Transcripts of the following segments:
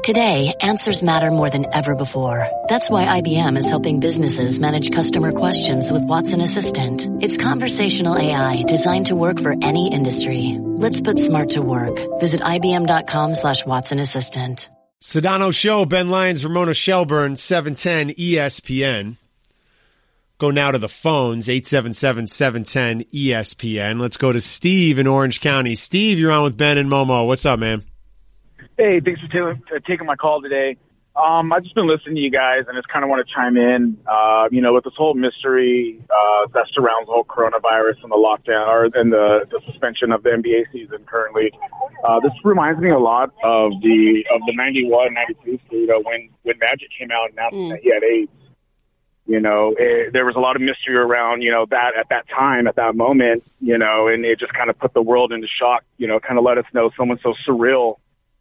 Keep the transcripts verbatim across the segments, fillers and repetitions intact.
Today, answers matter more than ever before. That's why I B M is helping businesses manage customer questions with Watson Assistant. It's conversational A I designed to work for any industry. Let's put smart to work. Visit ibm.com slash Watson Assistant. Sedano Show, Ben Lyons, Ramona Shelburne, seven ten E S P N. Go now to the phones, eight seven seven, seven one zero, E S P N. Let's go to Steve in Orange County. Steve, you're on with Ben and Momo. What's up, man? Hey, thanks for t- t- taking my call today. Um, I've just been listening to you guys and just kind of want to chime in, uh, you know, with this whole mystery uh, that surrounds the whole coronavirus and the lockdown or and the, the suspension of the N B A season currently. Uh, this reminds me a lot of the of the ninety-one ninety-two, you know, when, when Magic came out and announced mm. that he had AIDS. You know, it, there was a lot of mystery around, you know, that at that time, at that moment, you know, and it just kind of put the world into shock, you know, kind of let us know someone so surreal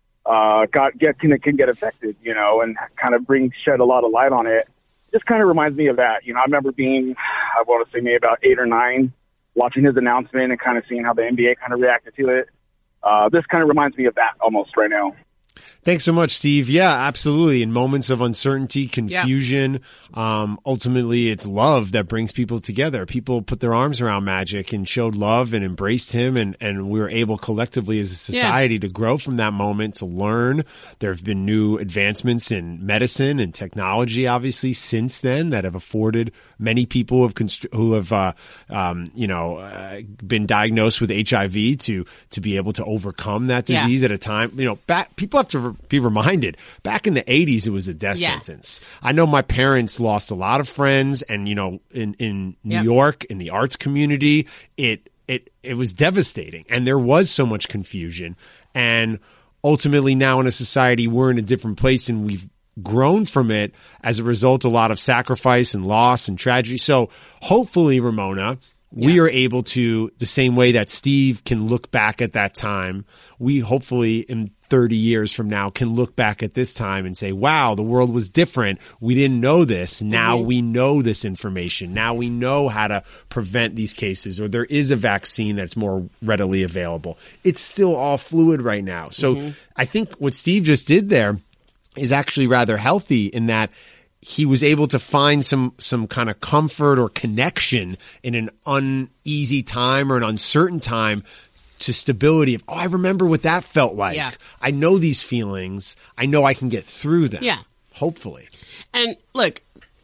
uh, got, get, can, can get affected, you know, and kind of bring, shed a lot of light on it. Just kind of reminds me of that. You know, I remember being, I want to say maybe about eight or nine, watching his announcement and kind of seeing how the N B A kind of reacted to it. Uh, this kind of reminds me of that almost right now. Thanks so much, Steve. Yeah, absolutely. In moments of uncertainty, confusion, yeah. um, ultimately it's love that brings people together. People put their arms around Magic and showed love and embraced him, and, and we were able collectively as a society yeah. to grow from that moment, to learn. There have been new advancements in medicine and technology, obviously, since then that have afforded many people who have, const- who have uh, um, you know, uh, been diagnosed with H I V to to be able to overcome that disease yeah. at a time. You know, back, people have to be reminded, back in the eighties, it was a death yeah. sentence. I know my parents lost a lot of friends, and, you know, in, in New yep. York, in the arts community, it, it, it was devastating. And there was so much confusion. And ultimately now in a society, we're in a different place, and we've grown from it as a result, a lot of sacrifice and loss and tragedy. So hopefully, Ramona, yeah. we are able to, the same way that Steve can look back at that time, we hopefully in thirty years from now can look back at this time and say, wow, the world was different. We didn't know this. Now mm-hmm. we know this information. Now we know how to prevent these cases, or there is a vaccine that's more readily available. It's still all fluid right now. So mm-hmm. I think what Steve just did there is actually rather healthy, in that he was able to find some some kind of comfort or connection in an uneasy time or an uncertain time to stability of, oh, I remember what that felt like. Yeah. I know these feelings. I know I can get through them. Yeah. Hopefully. And look,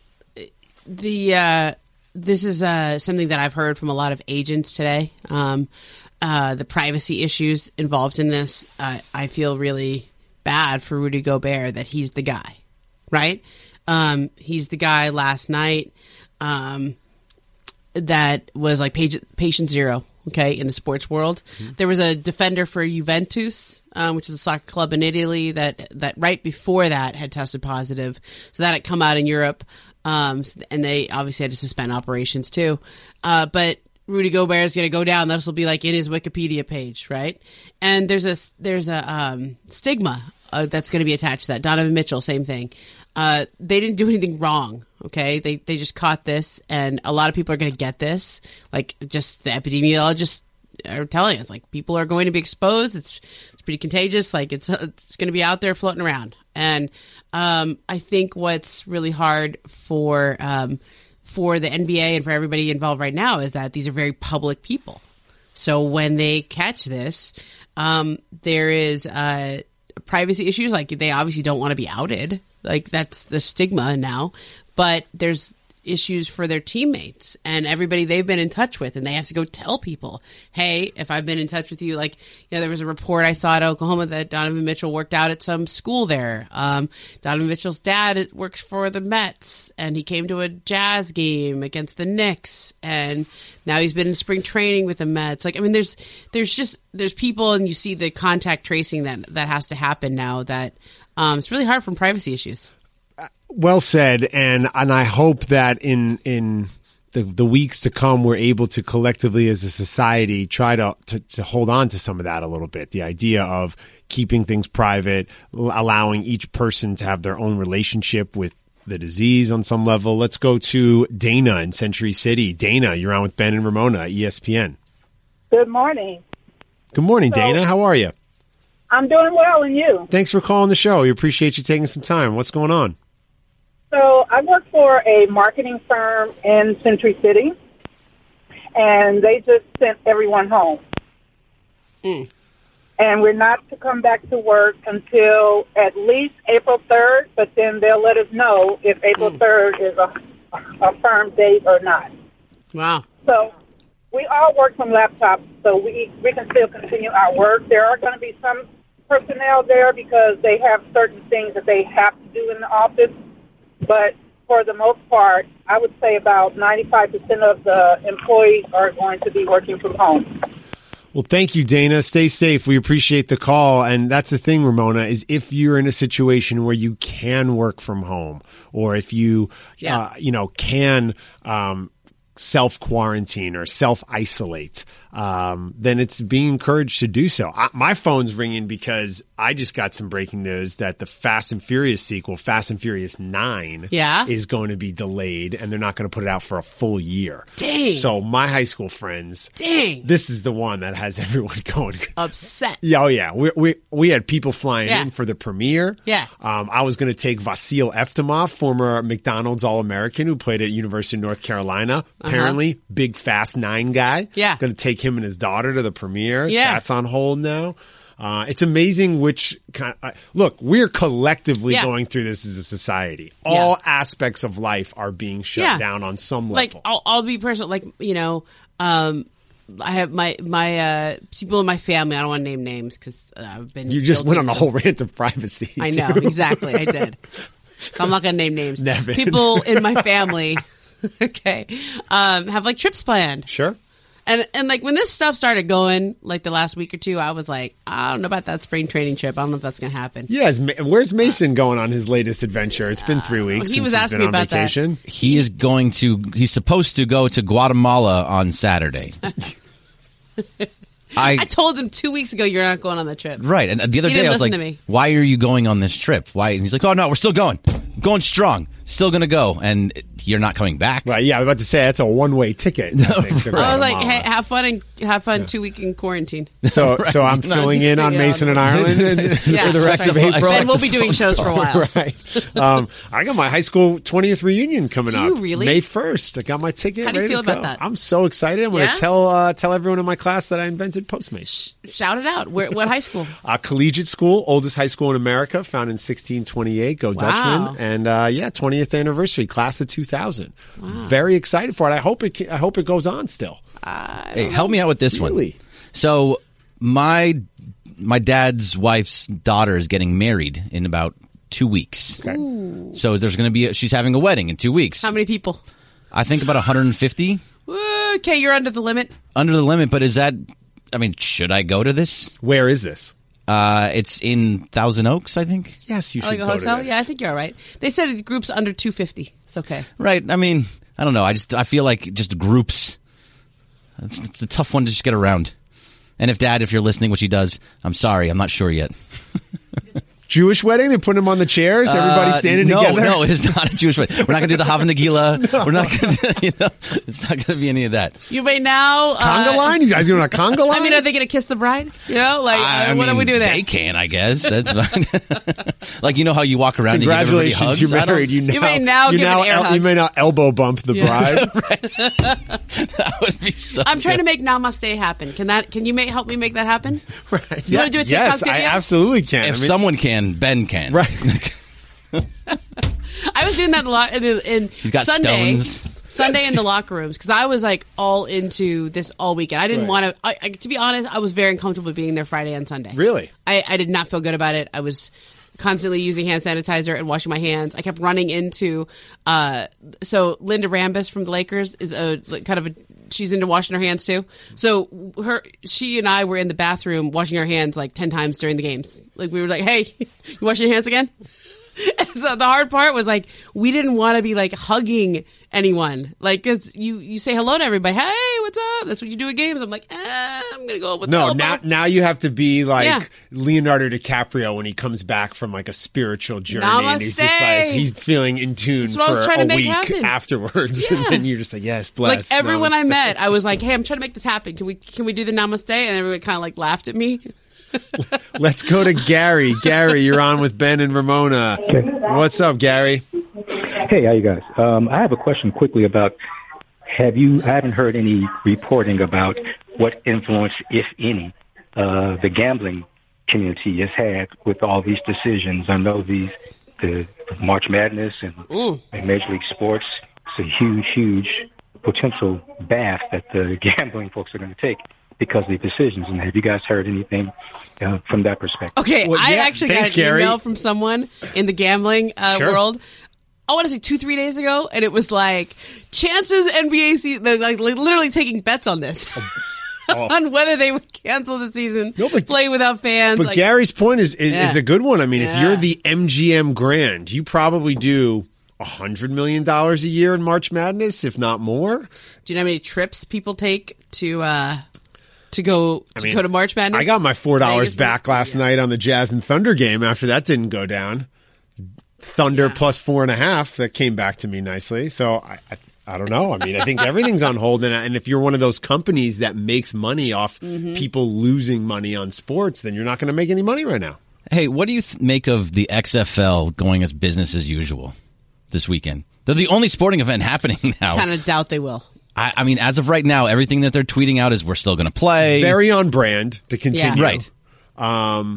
the uh, this is uh, something that I've heard from a lot of agents today. Um, uh, the privacy issues involved in this. Uh, I feel really bad for Rudy Gobert that he's the guy, right? Um, he's the guy last night um, that was like page, patient zero. Okay, in the sports world, mm-hmm. there was a defender for Juventus, um, which is a soccer club in Italy, that that right before that had tested positive. So that had come out in Europe, um, and they obviously had to suspend operations too. Uh, but Rudy Gobert is going to go down. This will be like in his Wikipedia page, right? And there's a there's a um, stigma uh, that's going to be attached to that. Donovan Mitchell, same thing. Uh, they didn't do anything wrong. Okay. They, they just caught this, and a lot of people are going to get this. Like, just the epidemiologists are telling us, like, people are going to be exposed. It's, it's pretty contagious. Like, it's, it's going to be out there floating around. And, um, I think what's really hard for, um, for the N B A and for everybody involved right now is that these are very public people. So when they catch this, um, there is, uh, privacy issues. Like, they obviously don't want to be outed. Like, that's the stigma now, but there's issues for their teammates and everybody they've been in touch with, and they have to go tell people, hey, if I've been in touch with you, like, you know, there was a report I saw at Oklahoma that Donovan Mitchell worked out at some school there. Um, Donovan Mitchell's dad works for the Mets, and he came to a Jazz game against the Knicks, and now he's been in spring training with the Mets. Like, I mean, there's, there's just, there's people, and you see the contact tracing that, that has to happen now that, Um, it's really hard from privacy issues. Well said, and and I hope that in in the the weeks to come, we're able to collectively as a society try to, to to hold on to some of that a little bit. The idea of keeping things private, allowing each person to have their own relationship with the disease on some level. Let's go to Dana in Century City. Dana, you're on with Ben and Ramona, E S P N. Good morning. Good morning, so, Dana. How are you? I'm doing well, and you? Thanks for calling the show. We appreciate you taking some time. What's going on? So I work for a marketing firm in Century City, and they just sent everyone home. Mm. And we're not to come back to work until at least April third, but then they'll let us know if April third is a, a firm date or not. Wow. So we all work from laptops, so we, we can still continue our work. There are going to be some personnel there because they have certain things that they have to do in the office. But for the most part, I would say about ninety-five percent of the employees are going to be working from home. Well, thank you, Dana. Stay safe. We appreciate the call. And that's the thing, Ramona, is if you're in a situation where you can work from home, or if you, yeah. uh, you know, can um, self-quarantine or self-isolate, um, then it's being encouraged to do so. I, my phone's ringing because I just got some breaking news that the Fast and Furious sequel, Fast and Furious nine, yeah. is going to be delayed, and they're not going to put it out for a full year. Dang. So my high school friends, Dang. this is the one that has everyone going upset. Yeah, oh yeah. We we we had people flying yeah. in for the premiere. Yeah. Um, I was going to take Vasil Eftimov, former McDonald's All-American who played at University of North Carolina. Apparently, uh-huh. big Fast Nine guy. Yeah. Going to take him and his daughter to the premiere. Yeah. That's on hold now. Uh, it's amazing which kind of, uh, look, we're collectively yeah. going through this as a society. All yeah. aspects of life are being shut yeah. down on some like, level. I'll, I'll be personal. Like, you know, um, I have my, my, uh, people in my family, I don't want to name names because I've been. You just went on a whole rant of privacy. I know, too. exactly. I did. So I'm not going to name names. Nevin. People in my family, okay, um, have like trips planned. Sure. And and like when this stuff started going, like the last week or two, I was like, I don't know about that spring training trip. I don't know if that's going to happen. Yes, where's Mason going on his latest adventure? It's been three weeks. He since was he's asking been me on about vacation. that. He is going to. He's supposed to go to Guatemala on Saturday. I, I told him two weeks ago you're not going on the trip. Right, and the other he day I was listen like, to me. "Why are you going on this trip? Why?" And he's like, "Oh no, we're still going, going strong, still going to go." And you're not coming back. Right? Yeah, I was about to say that's a one way ticket. I, think, to I was like, "Hey, have fun and have fun yeah. two week in quarantine." So, right. so I'm filling in on Mason and Ireland and, yeah. for the rest of April. And we'll be doing shows for a while. Right. Um, I got my high school twentieth reunion coming Do up. You really? May first. I got my ticket. How do you ready feel to about go. that? I'm so excited. I'm going to yeah? tell uh, tell everyone in my class that I invented Postmates. Shout it out. Where, what high school? Uh, collegiate school, oldest high school in America, founded in sixteen twenty-eight. Go wow. Dutchman! And uh, yeah, twentieth anniversary, class of two thousand. Wow. Very excited for it. I hope it. I hope it goes on still. Hey, help me out with this really? one. So my my dad's wife's daughter is getting married in about two weeks. Okay. Ooh. So there's going to be a, she's having a wedding in two weeks. How many people? I think about one hundred fifty. Okay, you're under the limit. Under the limit, but is that? I mean, should I go to this? Where is this? Uh, it's in Thousand Oaks, I think. Yes, you should like a go hotel? to this. Yeah, I think you're all right. They said it groups under two fifty. It's okay. Right. I mean, I don't know. I just I feel like just groups. It's, it's a tough one to just get around. And if Dad, if you're listening, which he does, I'm sorry, I'm not sure yet. Jewish wedding? They put him on the chairs. Everybody standing uh, no, together. No, it is not a Jewish wedding. We're not going to do the Hava Nagila. No. We're not going to. You know, it's not going to be any of that. You may now conga uh, line. You guys doing a conga line? I mean, are they going to kiss the bride? You know, like I uh, what mean, do we do there? They can, I guess. That's fine. Like you know how you walk around. Congratulations, and you give you're married. You, now, you may now you give now an air el- hug. You may not elbow bump the yeah. bride. Right. That would be so. I'm trying good. to make Namaste happen. Can that? Can you make, help me make that happen? Right. You Yeah. want to do a TikTok yes, video? I absolutely can. If I mean, someone can, Ben can. right. I was doing that a lot in, in He's got Sunday. stones. Sunday in the locker rooms because I was like all into this all weekend. I didn't Right. want to. I, I, to be honest, I was very uncomfortable being there Friday and Sunday. Really? I, I did not feel good about it. I was constantly using hand sanitizer and washing my hands. I kept running into. Uh, so Linda Rambis from the Lakers is a like, kind of a. She's into washing her hands too. So her, she and I were in the bathroom washing our hands like ten times during the games. Like we were like, "Hey, you washing your hands again?" And so the hard part was like we didn't want to be like hugging anyone, like because you you say hello to everybody. Hey, what's up? That's what you do at games. I'm like, eh, I'm gonna go with No, the now now you have to be like Yeah. Leonardo DiCaprio when he comes back from like a spiritual journey, and he's just Namaste. like he's feeling in tune That's what I was for trying to a make week happen. afterwards, Yeah. and then you're just like, yes, bless. like everyone I namaste. met. I was like, hey, I'm trying to make this happen. Can we can we do the namaste? And everyone kind of like laughed at me. Let's go to Gary. Gary, you're on with Ben and Ramona. Okay. What's up, Gary? Hey, how you guys? Um, I have a question quickly about, have you, I haven't heard any reporting about what influence, if any, uh, the gambling community has had with all these decisions. I know these, the March Madness and, Mm. and Major League Sports, it's a huge, huge potential bath that the gambling folks are going to take because of the decisions. And have you guys heard anything uh, from that perspective? Okay, Well, I yeah, actually thanks, got an Gary. email from someone in the gambling uh, Sure. world. I want to say two, three days ago, and it was like chances N B A season, they're like li- literally taking bets on this, Oh. on whether they would cancel the season, No, but- play without fans. But like, Gary's point is is, Yeah. is a good one. I mean, if Yeah. you're the M G M Grand, you probably do one hundred million dollars a year in March Madness, if not more. do you know how many trips people take to uh, to go to I mean, go to March Madness? I got my four dollars Vegas- back last night on the Jazz and Thunder game after that didn't go down. Thunder Yeah. plus four and a half, that came back to me nicely. So I, I, I don't know. I mean, I think everything's on hold. And, and if you're one of those companies that makes money off Mm-hmm. people losing money on sports, then you're not going to make any money right now. Hey, what do you th- make of the X F L going as business as usual this weekend? They're the only sporting event happening now. Kind of doubt they will. I, I mean, as of right now, everything that they're tweeting out is we're still going to play. Very on brand to continue. Right. Um,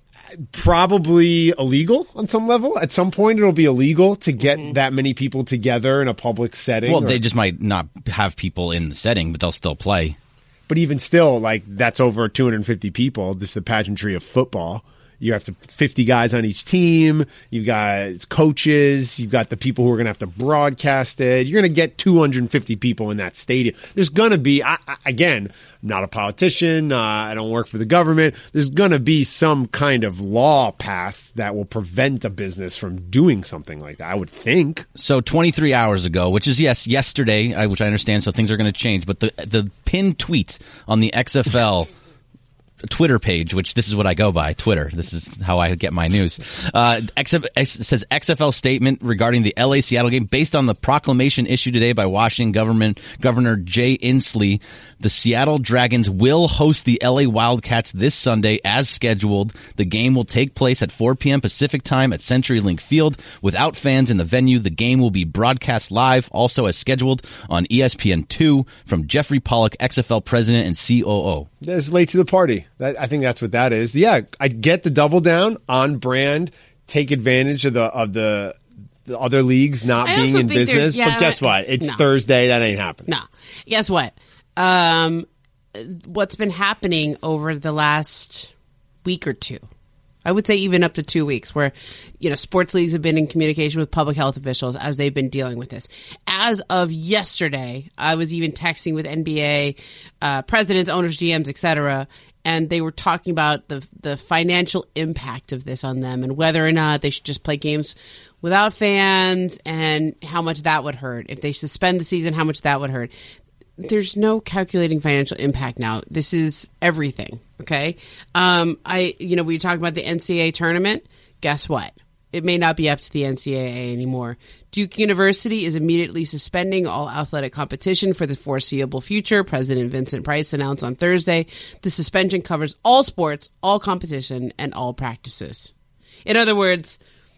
probably illegal on some level. At some point, it'll be illegal to get Mm-hmm. that many people together in a public setting. Well, or- they just might not have people in the setting, but they'll still play. But even still, like, that's over two hundred fifty people, just the pageantry of football. You have to fifty guys on each team. You've got coaches. You've got the people who are going to have to broadcast it. You're going to get two hundred fifty people in that stadium. There's going to be, I, I, again, I'm not a politician. Uh, I don't work for the government. There's going to be some kind of law passed that will prevent a business from doing something like that, I would think. So twenty-three hours ago, which is, yes, yesterday, I- which I understand, so things are going to change, but the the pinned tweet on the X F L Twitter page, which this is what I go by, Twitter. This is how I get my news. Uh, X F, it says X F L statement regarding the L A Seattle game based on the proclamation issued today by Washington government Governor Jay Inslee. The Seattle Dragons will host the L A Wildcats this Sunday as scheduled. The game will take place at four p.m. Pacific time at CenturyLink Field. Without fans in the venue, the game will be broadcast live, also as scheduled on E S P N two from Jeffrey Pollock, X F L president and C O O. It's late to the party. That, I think that's what that is. Yeah, I get the double down on brand, take advantage of the of the, the other leagues not I being also in think there's- business. yeah, but guess I- what? It's no. Thursday. That ain't happening. No. Guess what? Um, what's been happening over the last week or two, I would say even up to two weeks, where, you know, sports leagues have been in communication with public health officials as they've been dealing with this. As of yesterday, I was even texting with N B A uh, presidents, owners, G Ms, et cetera, and they were talking about the the financial impact of this on them and whether or not they should just play games without fans and how much that would hurt. If they suspend the season, how much that would hurt. There's no calculating financial impact now. This is everything. Okay. Um, I, you know, we talked about the N C double A tournament. Guess what? It may not be up to the N C double A anymore. Duke University is immediately suspending all athletic competition for the foreseeable future. President Vincent Price announced on Thursday the suspension covers all sports, all competition, and all practices. In other words,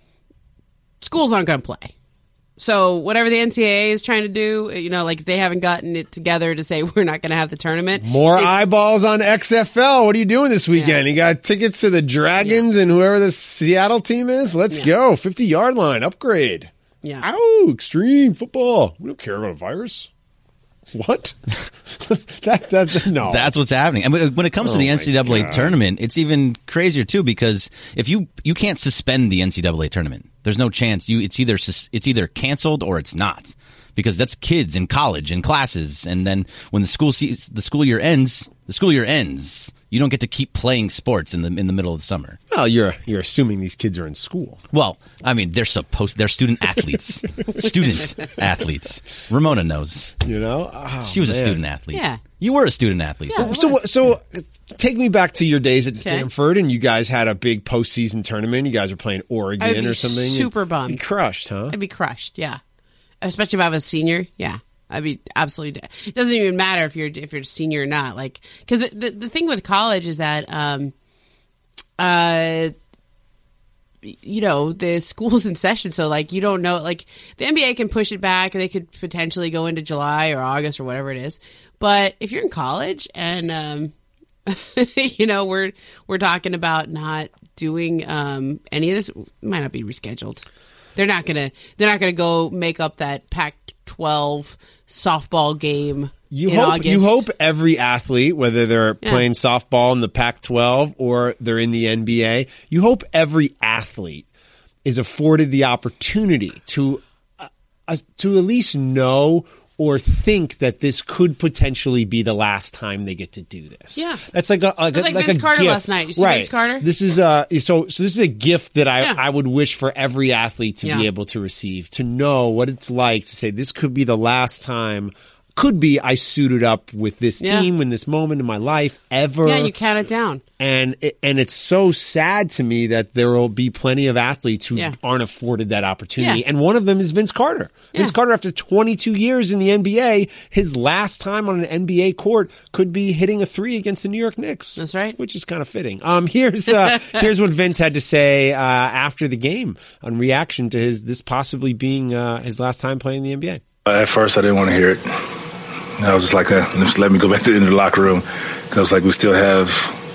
schools aren't going to play. So whatever the N C double A is trying to do, you know, like they haven't gotten it together to say we're not going to have the tournament. More It's- eyeballs on X F L. What are you doing this weekend? Yeah. You got tickets to the Dragons and whoever the Seattle team is? Let's Yeah. go. fifty-yard line. Upgrade. Yeah. Ow, extreme football. We don't care about a virus. What? that, that, no. That's what's happening. And when when it comes Oh to the my N C double A God. tournament, it's even crazier too because if you you can't suspend the N C double A tournament, there's no chance. You it's either sus- it's either canceled or it's not because that's kids in college and classes, and then when the school se- the school year ends, the school year ends. You don't get to keep playing sports in the in the middle of the summer. Well, you're you're assuming these kids are in school. Well, I mean, they're supposed they're student athletes, student athletes. Ramona knows. You know, oh, She was a man. student athlete. Yeah. You were a student athlete. Yeah. So, so take me back to your days at Okay. Stanford, and you guys had a big postseason tournament. You guys were playing Oregon I'd be or something. super You'd bummed. Be crushed, huh? I'd be crushed. Yeah. Especially if I was a senior. Yeah. I'd be absolutely. It doesn't even matter if you're if you're a senior or not. Like, because the the thing with college is that um, uh, you know, the school's in session. So, like, you don't know, like, the N B A can push it back, or they could potentially go into July or August or whatever it is. But if you're in college and, um, you know, we're we're talking about not doing um, any of this, it might not be rescheduled. They're not gonna they're not gonna go make up that Pac twelve softball game. You in hope August. you hope every athlete, whether they're Yeah. playing softball in the Pac twelve or they're in the N B A, you hope every athlete is afforded the opportunity to uh, uh, to at least know or think that this could potentially be the last time they get to do this. Yeah. That's like a like, It was a, like like Vince a Carter gift. last night. You see right. Vince Carter? This is uh so so this is a gift that I Yeah. I would wish for every athlete to Yeah. be able to receive, to know what it's like to say this could be the last time. Could be I suited up with this Yeah. team in this moment in my life ever. Yeah, you count it down. And it, and it's so sad to me that there will be plenty of athletes who Yeah. aren't afforded that opportunity. Yeah. And one of them is Vince Carter. Yeah. Vince Carter, after twenty-two years in the N B A, his last time on an N B A court could be hitting a three against the New York Knicks. That's right. Which is kind of fitting. Um, here's uh, here's what Vince had to say uh, after the game on reaction to his this possibly being uh, his last time playing the N B A. At first, I didn't want to hear it. I was just like, uh, just let me go back to the, into the locker room. Because I was like, we still have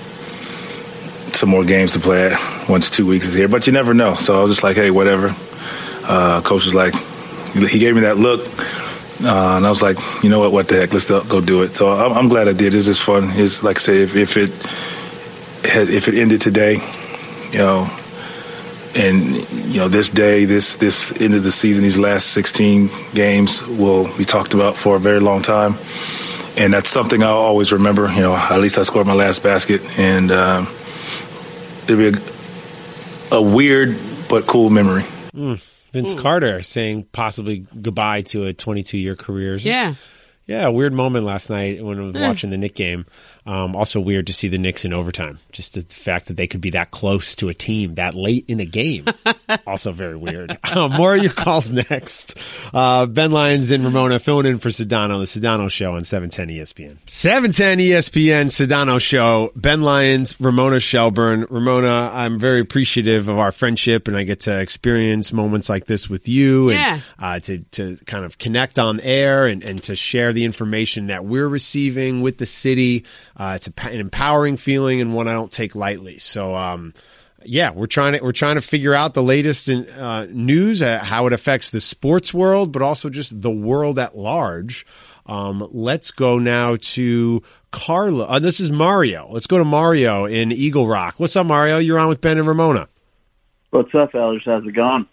some more games to play once two weeks is here. But you never know. So I was just like, hey, whatever. Uh, coach was like, he gave me that look. Uh, and I was like, you know what, what the heck, let's go, go do it. So I'm, I'm glad I did. It's just fun. It's like I say, if, if it had, if it ended today, you know, and, you know, this day, this this end of the season, these last sixteen games will be talked about for a very long time. And that's something I'll always remember. You know, at least I scored my last basket. And um, it'll be a, a weird but cool memory. Mm. Vince Mm. Carter saying possibly goodbye to a twenty-two-year career. It's just- Yeah. Yeah, a weird moment last night when I was Eh. watching the Knicks game. Um, also weird to see the Knicks in overtime. Just the fact that they could be that close to a team that late in a game. Also very weird. Um, more of your calls next. Uh, Ben Lyons and Ramona filling in for Sedano, the Sedano Show on seven ten E S P N. seven ten E S P N, Sedano Show. Ben Lyons, Ramona Shelburne. Ramona, I'm very appreciative of our friendship, and I get to experience moments like this with you. And, Yeah. uh, to, to kind of connect on air and, and to share the information that we're receiving with the city. Uh, it's a, an empowering feeling and one I don't take lightly. So, um, yeah, we're trying to we're trying to figure out the latest in, uh, news, uh, how it affects the sports world, but also just the world at large. Um, let's go now to Carla. Uh, this is Mario. Let's go to Mario in Eagle Rock. What's up, Mario? You're on with Ben and Ramona. What's up, Elders? How's it going?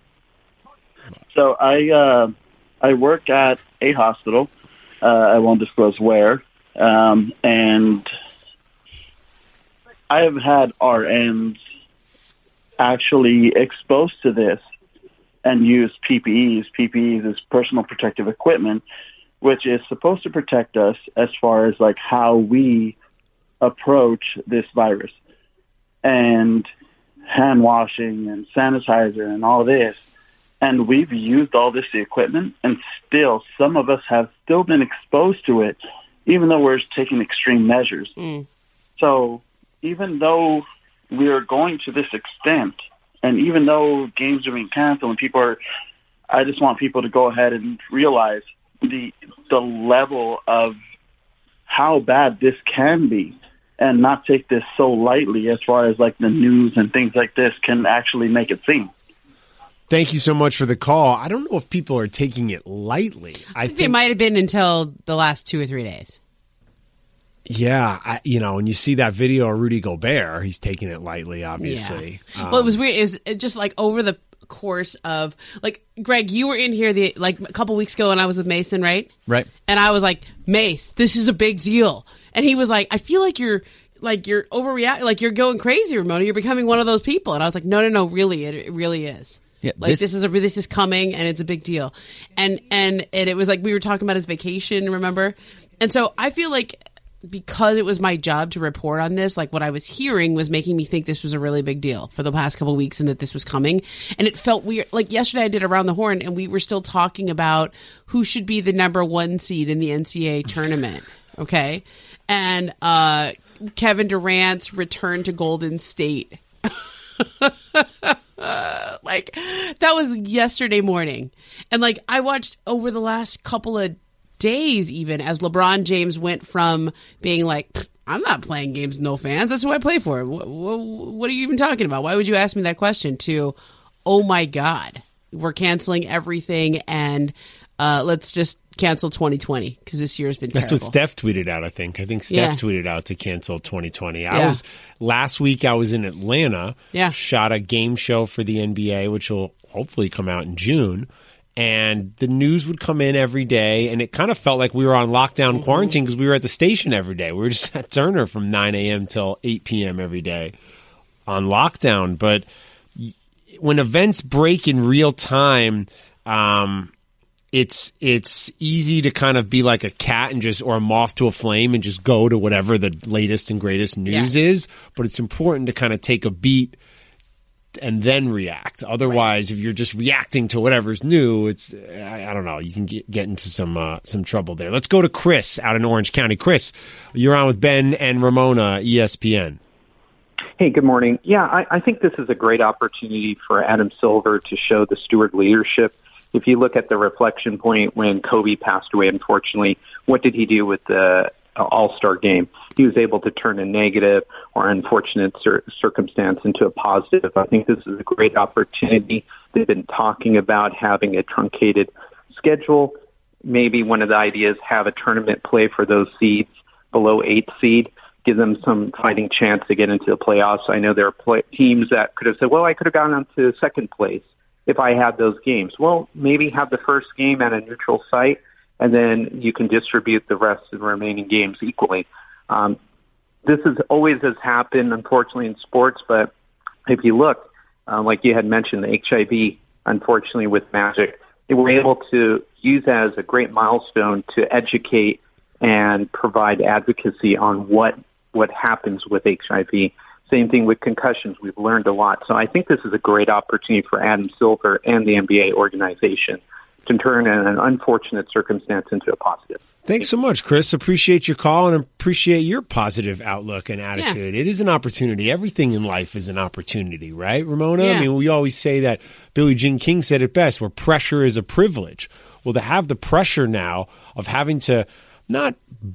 So I uh, I work at a hospital. Uh, I won't disclose where. Um, and I have had R Ns actually exposed to this and use P P Es. P P Es is personal protective equipment, which is supposed to protect us as far as like how we approach this virus. And hand washing and sanitizer and all this. And we've used all this equipment, and still some of us have still been exposed to it, even though we're taking extreme measures. Mm. So even though we're going to this extent, and even though games are being canceled and people are, I just want people to go ahead and realize the the level of how bad this can be, and not take this so lightly as far as like the news and things like this can actually make it seem. Thank you so much for the call. I don't know if people are taking it lightly. I, I think they might have been until the last two or three days. Yeah, I, you know, when you see that video of Rudy Gobert, he's taking it lightly, obviously. Yeah. Um, Well, it was weird. It was just like over the course of, like, Greg, you were in here the like a couple weeks ago, and I was with Mason, right? Right. And I was like, Mace, this is a big deal. And he was like, I feel like you're like you're overreacting, like you're going crazy, Ramona. You're becoming one of those people. And I was like, no, no, no, really, it, it really is. Yeah, like this- this, is a this is coming, and it's a big deal. And and and it was like we were talking about his vacation, remember? And so I feel like because it was my job to report on this, like what I was hearing was making me think this was a really big deal for the past couple of weeks and that this was coming. And it felt weird. Like yesterday I did Around the Horn and we were still talking about who should be the number one seed in the N C A A tournament. Okay. And, uh, Kevin Durant's return to Golden State. Uh, like that was yesterday morning, and like I watched over the last couple of days, even as LeBron James went from being like, I'm not playing games with no fans, that's who I play for, what, what, what are you even talking about, why would you ask me that question, to oh my god, we're canceling everything, and uh, let's just cancel twenty twenty because this year has been terrible. That's what Steph tweeted out, I think. I think Steph yeah. tweeted out to cancel twenty twenty. I yeah. was last week I was in Atlanta, yeah. shot a game show for the N B A, which will hopefully come out in June. And the news would come in every day, and it kind of felt like we were on lockdown mm-hmm. quarantine because we were at the station every day. We were just at Turner from nine a.m. till eight p.m. every day on lockdown. But when events break in real time, um, It's it's easy to kind of be like a cat and just or a moth to a flame and just go to whatever the latest and greatest news yeah. is. But it's important to kind of take a beat and then react. Otherwise, right. if you're just reacting to whatever's new, it's I, I don't know. You can get, get into some uh, some trouble there. Let's go to Chris out in Orange County. Chris, you're on with Ben and Ramona, E S P N. Hey, good morning. Yeah, I, I think this is a great opportunity for Adam Silver to show the Stewart leadership. If you look at the reflection point when Kobe passed away, unfortunately, what did he do with the All-Star game? He was able to turn a negative or unfortunate cir- circumstance into a positive. I think this is a great opportunity. They've been talking about having a truncated schedule. Maybe one of the ideas, have a tournament play for those seeds below eighth seed, give them some fighting chance to get into the playoffs. I know there are play- teams that could have said, well, I could have gone on to second place if I had those games. Well, maybe have the first game at a neutral site, and then you can distribute the rest of the remaining games equally. Um, this is always has happened, unfortunately, in sports, but if you look, uh, like you had mentioned, the H I V, unfortunately, with Magic, they were able to use that as a great milestone to educate and provide advocacy on what, what happens with H I V. Same thing with concussions. We've learned a lot. So I think this is a great opportunity for Adam Silver and the N B A organization to turn an unfortunate circumstance into a positive. Thanks so much, Chris. Appreciate your call and appreciate your positive outlook and attitude. Yeah. It is an opportunity. Everything in life is an opportunity, right, Ramona? Yeah. I mean, we always say that. Billie Jean King said it best, where pressure is a privilege. Well, to have the pressure now of having to not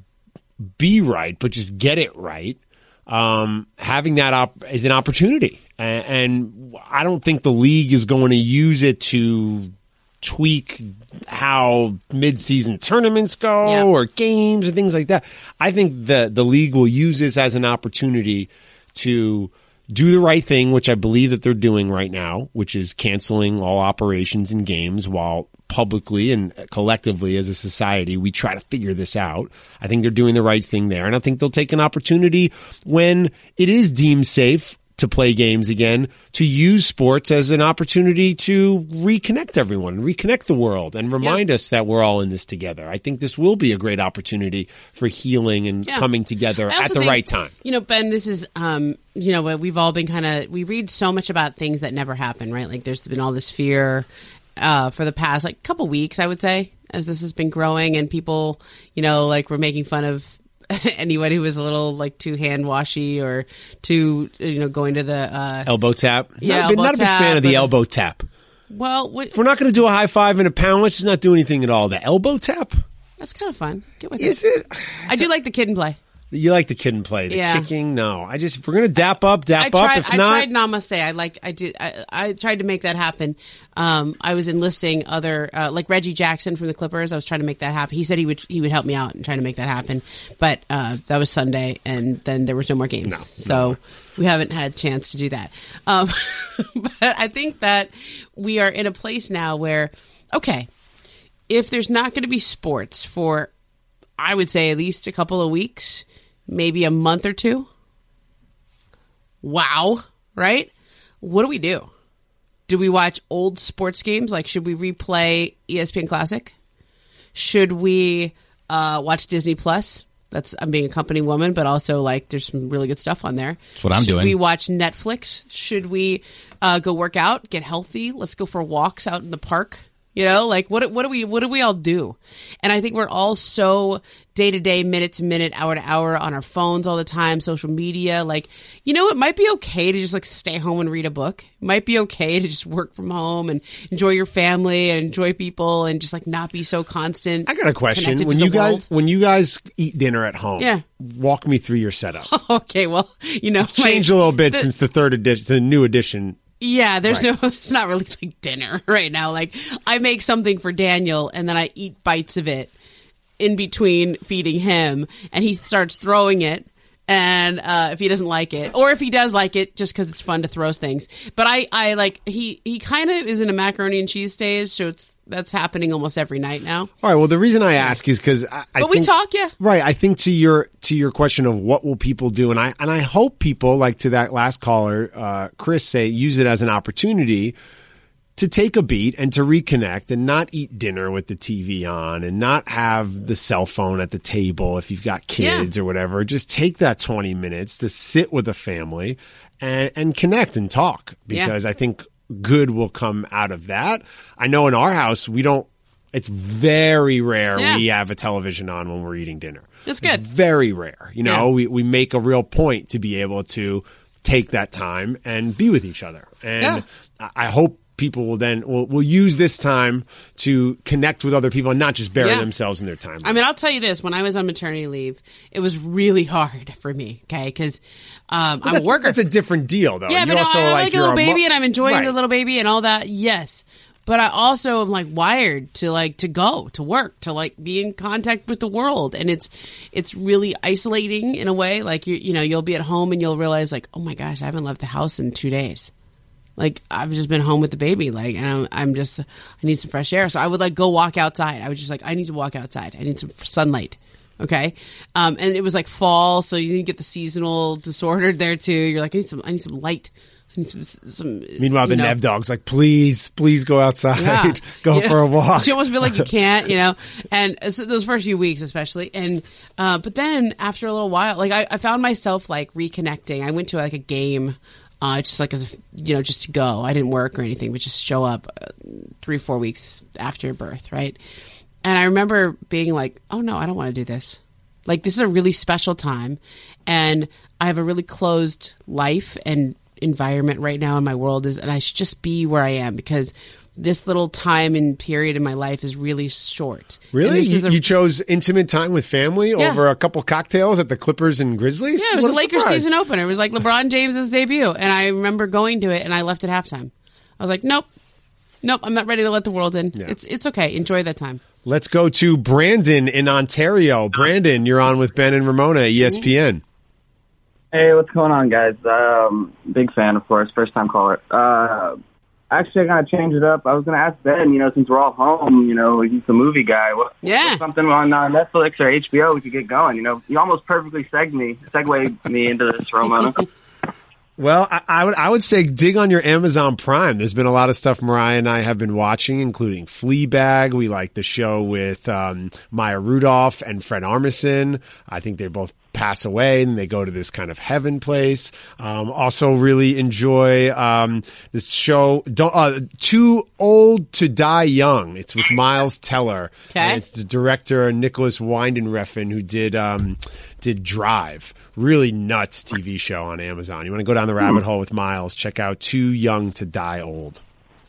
be right, but just get it right, Um, having that op- is an opportunity. And, and I don't think the league is going to use it to tweak how mid-season tournaments go yeah. or games and things like that. I think the, the league will use this as an opportunity to do the right thing, which I believe that they're doing right now, which is canceling all operations and games while publicly and collectively as a society, we try to figure this out. I think they're doing the right thing there. And I think they'll take an opportunity when it is deemed safe to play games again, to use sports as an opportunity to reconnect everyone, reconnect the world, and remind yeah. us that we're all in this together. I think this will be a great opportunity for healing and yeah. coming together at the think, right time. You know, Ben, this is, um, you know, we've all been kind of, we read so much about things that never happen, right? Like there's been all this fear uh, for the past, like, couple weeks, I would say, as this has been growing, and people, you know, like, were making fun of anyone who was a little like too hand washy or too, you know, going to the uh, elbow tap. Yeah, not, elbow not a big tap, fan of the but, elbow tap. Well, what, if we're not going to do a high five and a pound, let's just not do anything at all. The elbow tap. That's kind of fun. Get with Is it. it? I do like the kid and play. You like the kid and play. The yeah. kicking, no. I just if we're gonna dap up, dap I tried, up. If I not, tried namaste. I like. I did. I, I tried to make that happen. Um, I was enlisting other uh, like Reggie Jackson from the Clippers. I was trying to make that happen. He said he would he would help me out and try to make that happen. But uh, that was Sunday, and then there was no more games. No, so no. we haven't had a chance to do that. Um, but I think that we are in a place now where, okay, if there's not going to be sports for, I would say at least a couple of weeks. Maybe a month or two. Wow, right? What do we do? Do we watch old sports games? Like, should we replay E S P N Classic? Should we uh, watch Disney Plus? That's I'm being a company woman, but also like there's some really good stuff on there. That's what I'm should doing. Should we watch Netflix? Should we uh, go work out, get healthy? Let's go for walks out in the park. You know, like what what do we what do we all do? And I think we're all so day to day, minute to minute, hour to hour on our phones all the time, social media. Like, you know, it might be okay to just like stay home and read a book. It might be okay to just work from home and enjoy your family and enjoy people and just like not be so constant. I got a question. When you guys world. when you guys eat dinner at home, yeah. walk me through your setup. Okay, well, you know, changed my, a little bit the, since the third edition, the new edition. Yeah, there's right. no, it's not really like dinner right now. Like I make something for Daniel and then I eat bites of it in between feeding him and he starts throwing it. And uh, if he doesn't like it, or if he does like it, just because it's fun to throw things. But I, I like, he, he kind of is in a macaroni and cheese stage. So it's, that's happening almost every night now. All right. Well, the reason I ask is because I, I but think, we talk, yeah. Right. I think to your to your question of what will people do, and I and I hope people, like to that last caller, uh, Chris, say use it as an opportunity to take a beat and to reconnect and not eat dinner with the T V on and not have the cell phone at the table if you've got kids yeah. or whatever. Just take that twenty minutes to sit with a family and, and connect and talk, because yeah. I think good will come out of that. I know in our house, we don't, it's very rare yeah. we have a television on when we're eating dinner. It's good. It's very rare. You know, yeah. we, we make a real point to be able to take that time and be with each other. And yeah. I hope people will then will will use this time to connect with other people and not just bury yeah. themselves in their time. I mean, I'll tell you this: when I was on maternity leave, it was really hard for me. Okay, because um, well, I'm a worker. That's a different deal, though. Yeah, you're but also I, I like, like a you're little a baby, mo- and I'm enjoying right. the little baby and all that. Yes, but I also am like wired to like to go to work, to like be in contact with the world, and it's it's really isolating in a way. Like you you know you'll be at home and you'll realize like, oh my gosh, I haven't left the house in two days. Like, I've just been home with the baby, like, and I'm, I'm just, I need some fresh air. So I would, like, go walk outside. I was just like, I need to walk outside. I need some sunlight, okay? Um, and it was, like, fall, so you need to get the seasonal disorder there, too. You're like, I need some, I need some light. I need some, some Meanwhile, the know. Nev dog's like, please, please go outside. Yeah. Go you for know? a walk. You almost feel like you can't, you know? And so those first few weeks, especially. And, uh, but then after a little while, like, I, I found myself, like, reconnecting. I went to, like, a game. Uh, just like as a, you know, just to go. I didn't work or anything, but just show up uh, three, four weeks after birth, right? And I remember being like, oh no, I don't want to do this. Like, this is a really special time, and I have a really closed life and environment right now in my world, is, and I should just be where I am, because this little time and period in my life is really short. Really? You, a, you chose intimate time with family yeah. over a couple cocktails at the Clippers and Grizzlies? Yeah, it was what a Lakers surprise. season opener. It was like LeBron James's debut. And I remember going to it, and I left at halftime. I was like, nope. Nope, I'm not ready to let the world in. Yeah. It's it's okay. Enjoy that time. Let's go to Brandon in Ontario. Brandon, you're on with Ben and Ramona, E S P N. Hey, what's going on, guys? Um, big fan, of course. First time caller. Uh, actually, I gotta change it up. I was gonna ask Ben. You know, since we're all home, you know, he's a movie guy. What, yeah. what's something on uh, Netflix or H B O we could get going? You know, you almost perfectly seg me, segue me into this, Ramona. Well, I, I would I would say dig on your Amazon Prime. There's been a lot of stuff Mariah and I have been watching, including Fleabag. We like the show with um, Maya Rudolph and Fred Armisen. I think they both pass away and they go to this kind of heaven place. Um, also really enjoy um, this show, don't, uh, Too Old to Die Young. It's with Miles Teller. Okay. And it's the director Nicholas Winding Refn who did um, did Drive. Really nuts T V show on Amazon. You want to go down the rabbit hole with Miles, check out Too Young to Die Old.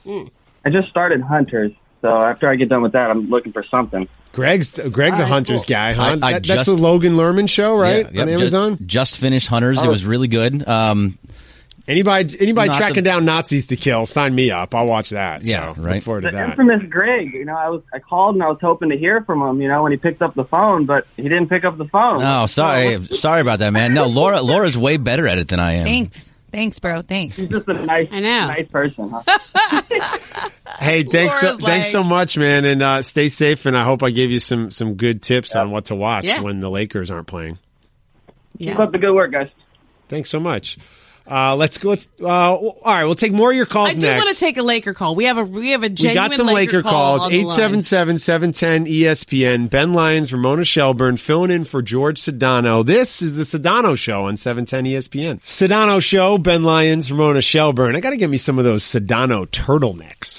I just started Hunters, so after I get done with that, I'm looking for something. Greg's Greg's All a right, Hunters cool. guy, huh? I- I that, that's just- the Logan Lerman show, right? Yeah, yep, on Amazon? Just, just finished Hunters. Oh. It was really good. Um, Anybody anybody Not tracking the- down Nazis to kill, sign me up. I'll watch that. Yeah, so right. Look forward to The that. infamous Greg, you know, I was I called and I was hoping to hear from him, you know, when he picked up the phone, but he didn't pick up the phone. oh, sorry. Sorry about that, man. No, Laura Laura's way better at it than I am. Thanks. Thanks, bro. Thanks. He's just a nice, I know. nice person. Huh? Hey, thanks so, Laura's thanks like- so much, man, and uh, stay safe. And I hope I gave you some some good tips Yeah. on what to watch Yeah. when the Lakers aren't playing. Keep Yeah. up the good work, guys. Thanks so much. Uh, let's go. Let's, uh, all right, we'll take more of your calls I do next. want to take a Laker call. We have a we have a We genuine got some Laker, call calls. on the eight seven seven, seven one zero, E S P N. Ben Lyons, Ramona Shelburne, filling in for George Sedano. This is the Sedano Show on seven ten E S P N. Sedano Show, Ben Lyons, Ramona Shelburne. I got to get me some of those Sedano turtlenecks.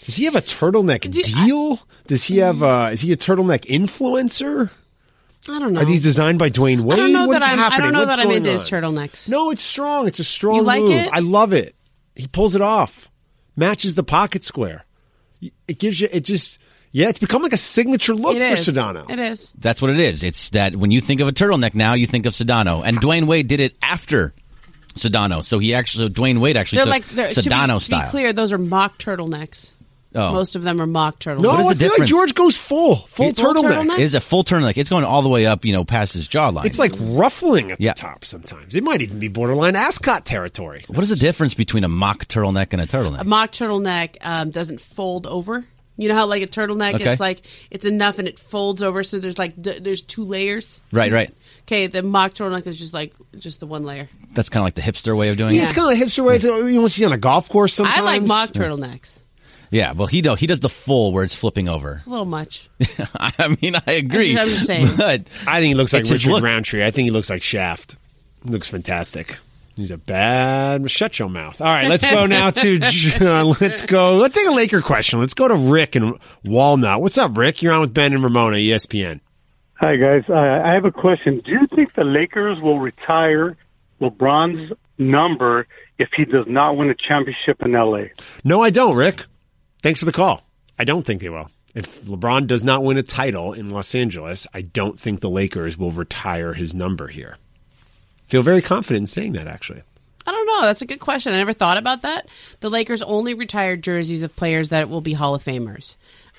Does he have a turtleneck Do- deal? Does he have? Uh, is he a turtleneck influencer? I don't know. Are these designed by Dwayne Wade? I don't know What that is I'm. happening? I don't know What's that I'm going into on? his turtlenecks. No, it's strong. It's a strong You like move. it? I love it. He pulls it off. Matches the pocket square. It gives you. It just. Yeah, it's become like a signature look It for is. Sedano. It is. That's what it is. It's that when you think of a turtleneck now, you think of Sedano. And Dwayne Wade did it after Sedano. So he actually, Dwayne Wade actually They're took like they're, Sedano to be, style. To be clear, those are mock turtlenecks. Oh. Most of them are mock turtlenecks. No, What is I the feel like difference? George goes full, full, Full turtleneck. turtleneck? It is a full turtleneck. It's going all the way up, you know, past his jawline. It's like ruffling at Yeah. the top sometimes. It might even be borderline ascot territory. What is the difference between a mock turtleneck and a turtleneck? A mock turtleneck um, doesn't fold over. You know how like a turtleneck, Okay. it's like it's enough and it folds over, so there's like th- there's two layers. Right, right. Okay, the mock turtleneck is just like just the one layer. That's kind of like the hipster way of doing Yeah, it. it's kind of like hipster way. It's, you want to see on a golf course sometimes. I like mock turtlenecks. Yeah, well, he do, he does the full where it's flipping over. A little much. I mean, I agree. I'm just saying. But I think he looks like it's his Richard look. Roundtree. I think he looks like Shaft. He looks fantastic. He's a bad shut your mouth. All right, let's go now to uh, let's go. Let's take a Laker question. Let's go to Rick in Walnut. What's up, Rick? You're on with Ben and Ramona, E S P N. Hi, guys. Uh, I have a question. Do you think the Lakers will retire LeBron's number if he does not win a championship in L A? No, I don't, Rick. Thanks for the call. I don't think they will. If LeBron does not win a title in Los Angeles, I don't think the Lakers will retire his number here. Feel very confident in saying that, actually. I don't know. That's a good question. I never thought about that. The Lakers only retired jerseys of players that will be Hall of Famers.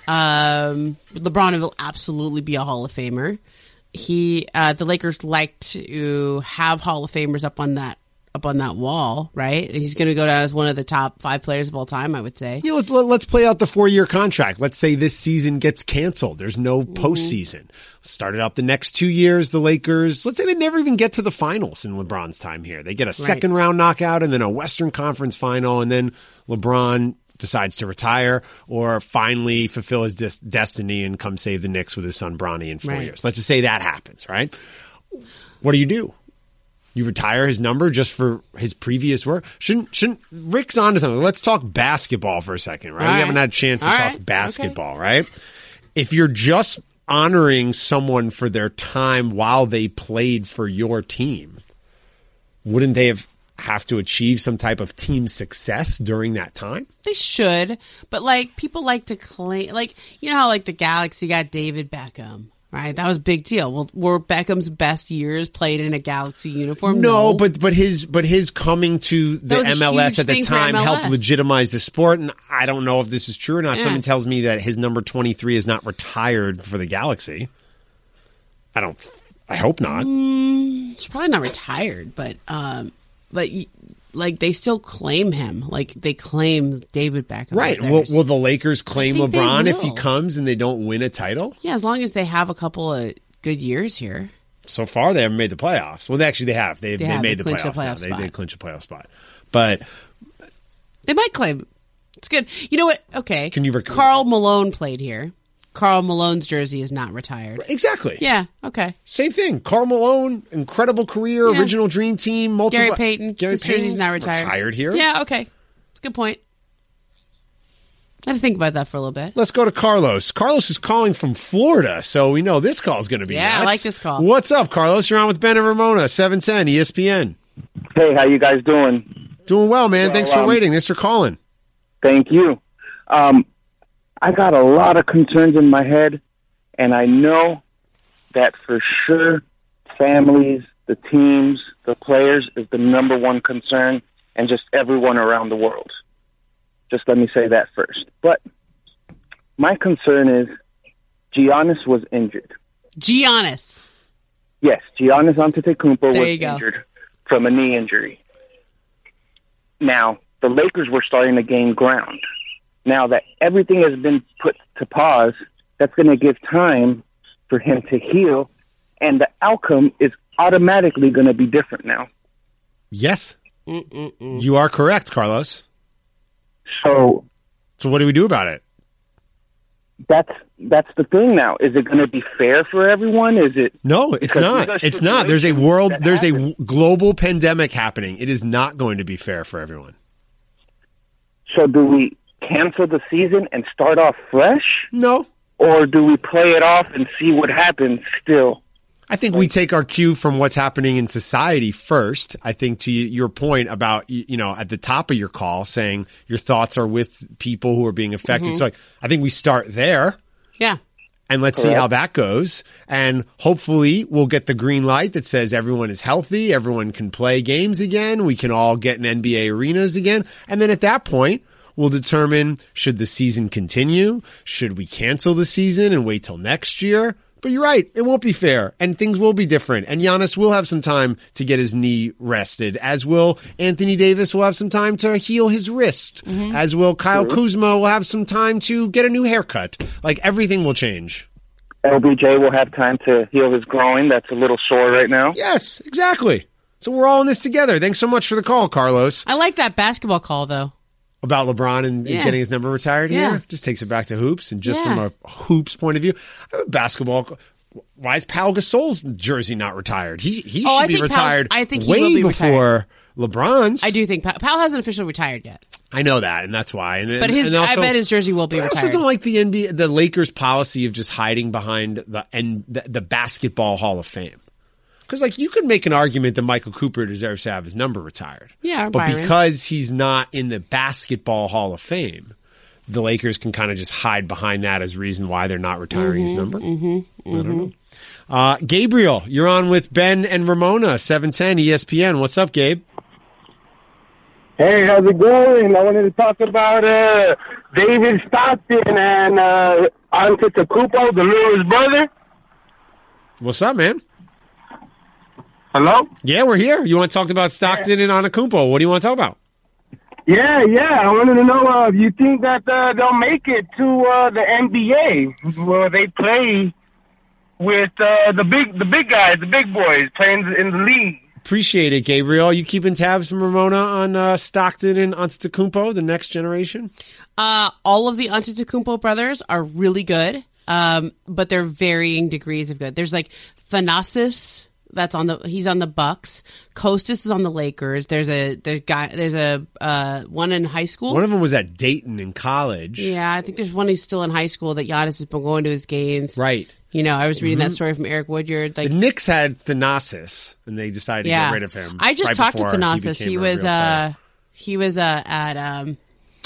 Um, LeBron will absolutely be a Hall of Famer. He, uh, the Lakers like to have Hall of Famers up on that up on that wall, right? And he's going to go down as one of the top five players of all time, I would say. Yeah, let, let, let's play out the four-year contract. Let's say this season gets canceled. There's no postseason. Started out the next two years, the Lakers, let's say they never even get to the finals in LeBron's time here. They get a second round knockout and then a Western Conference final, and then LeBron decides to retire or finally fulfill his dis- destiny and come save the Knicks with his son Bronny in four Right. years. Let's just say that happens, right? What do you do? You retire his number just for his previous work? Shouldn't shouldn't Rick's onto something? Let's talk basketball for a second, right? All we right. haven't had a chance to All talk right. basketball, right? If you're just honoring someone for their time while they played for your team, wouldn't they have have to achieve some type of team success during that time? They should, but like people like to claim, like you know how like the Galaxy got David Beckham, right? That was a big deal. Well, were Beckham's best years played in a Galaxy uniform? No, but but his but his coming to the That was a M L S huge at the thing for time M L S. helped legitimize the sport, and I don't know if this is true or not. Yeah. Someone tells me that his number twenty-three is not retired for the Galaxy. I don't. I hope not. Mm, it's probably not retired, but um, but y- like they still claim him. Like they claim David Beckham. as Right. theirs. Will, will the Lakers claim think they LeBron if he will. comes and they don't win a title? Yeah, as long as they have a couple of good years here. So far, they haven't made the playoffs. Well, actually, they have. They, They they have. made They the clinched a playoffs. now. playoff They spot. did clinch a playoff spot. But They might claim. It's good. You know what? Okay. Can you rec- Karl Malone played here. Karl Malone's jersey is not retired. exactly. Yeah. Okay. Same thing. Karl Malone, incredible career, Yeah. original dream team, multiple. Gary Payton. Gary his jersey's Payton's not retired. Retired here. Yeah. Okay. It's a good point. I had to think about that for a little bit. Let's go to Carlos. Carlos is calling from Florida, so we know this call is going to be Yeah, I nuts. like this call. What's up, Carlos? You're on with Ben and Ramona, seven ten E S P N. Hey, how you guys doing? Doing well, man. Well, Thanks for um, waiting. Thanks for calling. Thank you. Um, I got a lot of concerns in my head, and I know that for sure families, the teams, the players is the number one concern, and just everyone around the world. Just let me say that first. But my concern is Giannis was injured. Giannis. Yes, Giannis Antetokounmpo There was you go. injured from a knee injury. Now, the Lakers were starting to gain ground. Now that everything has been put to pause, that's going to give time for him to heal, and the outcome is automatically going to be different now. Yes. Mm-mm-mm. You are correct, Carlos. So, so what do we do about it? That's that's the thing now. Is it going to be fair for everyone? Is it? No, it's Because not. these are It's not. There's a situations world, that there's a happen. w- global pandemic happening. It is not going to be fair for everyone. So do we cancel the season and start off fresh? No. Or do we play it off and see what happens still? I think we take our cue from what's happening in society first. I think to your point about, you know, at the top of your call saying your thoughts are with people who are being affected. Mm-hmm. So like, I think we start there. Yeah. And let's Correct. see how that goes. And hopefully we'll get the green light that says everyone is healthy. Everyone can play games again. We can all get in N B A arenas again. And then at that point, we'll determine, should the season continue? Should we cancel the season and wait till next year? But you're right. It won't be fair and things will be different. And Giannis will have some time to get his knee rested, as will Anthony Davis will have some time to heal his wrist, mm-hmm. as will Kyle True. Kuzma will have some time to get a new haircut. Like everything will change. L B J will have time to heal his groin. That's a little sore right now. Yes, exactly. So we're all in this together. Thanks so much for the call, Carlos. I like that basketball call, though. About LeBron and Yeah. getting his number retired Yeah. here? Just takes it back to hoops. And just Yeah. from a hoops point of view, basketball, why is Pau Gasol's jersey not retired? He he Oh, should I be think retired Pau- I think he way will be before LeBron's. I do think Pal, Pal hasn't officially retired yet. I know that, and that's why. And, But his, and also, I bet his jersey will be I also retired. don't like the N B A, the Lakers' policy of just hiding behind the and the, the Basketball Hall of Fame. Because, like, you could make an argument that Michael Cooper deserves to have his number retired. Yeah, or but Byron. because he's not in the Basketball Hall of Fame, the Lakers can kind of just hide behind that as reason why they're not retiring his number. Mm-hmm, I don't know. Uh, Gabriel, you're on with Ben and Ramona, seven ten E S P N. What's up, Gabe? Hey, how's it going? I wanted to talk about uh, David Stockton and uh, Antetokounmpo, the Lewis brother. What's up, man? Hello? Yeah, we're here. You want to talk about Stockton and Antetokounmpo? What do you want to talk about? Yeah, yeah. I wanted to know uh, if you think that uh, they'll make it to uh, the N B A where they play with uh, the big the big guys, the big boys playing in the league. Appreciate it, Gabriel. You keeping tabs from Ramona on uh, Stockton and Antetokounmpo, the next generation? Uh, all of the Antetokounmpo brothers are really good, um, but they're varying degrees of good. There's like Thanasis, that's on the he's on the Bucks. Kostas is on the Lakers. There's a there's guy there's a uh, one in high school. One of them was at Dayton in college. Yeah, I think there's one who's still in high school that Giannis has been going to his games. Right. You know, I was reading Mm-hmm. that story from Eric Woodyard. Like The Knicks had Thanasis, and they decided yeah. to get rid of him. I just right talked to before Thanasis. He, He became a was real uh player. he was uh at um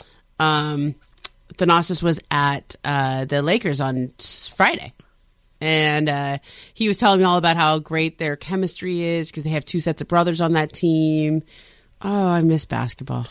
um Thanasis was at uh the Lakers on Friday. And uh, he was telling me all about how great their chemistry is because they have two sets of brothers on that team. Oh, I miss basketball.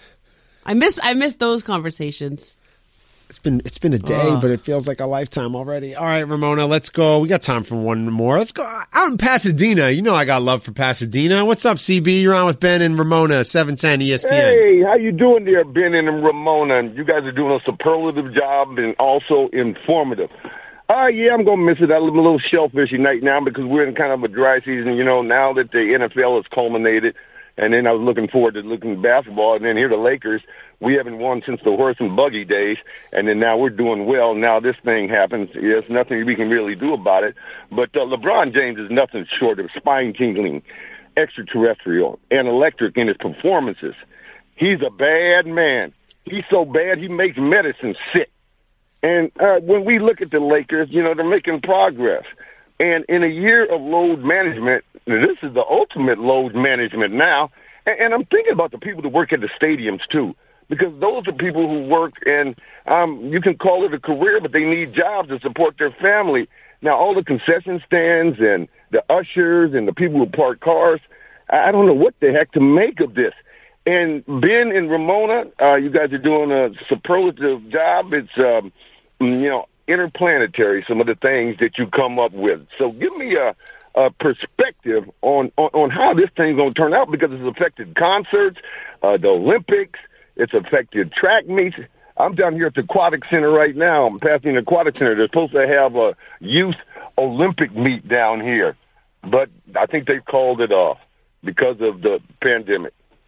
I miss I miss those conversations. It's been it's been a day, Ugh. but it feels like a lifetime already. All right, Ramona, let's go. We got time for one more. Let's go out in Pasadena. You know I got love for Pasadena. What's up, C B? You're on with Ben and Ramona, seven ten E S P N. Hey, how you doing there, Ben and Ramona? You guys are doing a superlative job and also informative. Uh, yeah, I'm going to miss it. I'm a little shellfishy night now because we're in kind of a dry season, you know, now that the N F L has culminated. And then I was looking forward to looking at basketball. And then here the Lakers, we haven't won since the horse and buggy days. And then now we're doing well. Now this thing happens. There's nothing we can really do about it. But uh, LeBron James is nothing short of spine-tingling, extraterrestrial, and electric in his performances. He's a bad man. He's so bad he makes medicine sick. And uh, when we look at the Lakers, you know, they're making progress. And in a year of load management, this is the ultimate load management now. And, and I'm thinking about the people that work at the stadiums, too, because those are people who work, and um, you can call it a career, but they need jobs to support their family. Now, all the concession stands and the ushers and the people who park cars, I don't know what the heck to make of this. And Ben and Ramona, uh, you guys are doing a superlative job. It's, um, you know, interplanetary, some of the things that you come up with. So give me a, a perspective on, on, on how this thing's going to turn out, because it's affected concerts, uh, the Olympics, it's affected track meets. I'm down here at the Aquatic Center right now. I'm passing the Aquatic Center. They're supposed to have a youth Olympic meet down here, but I think they've called it off because of the pandemic.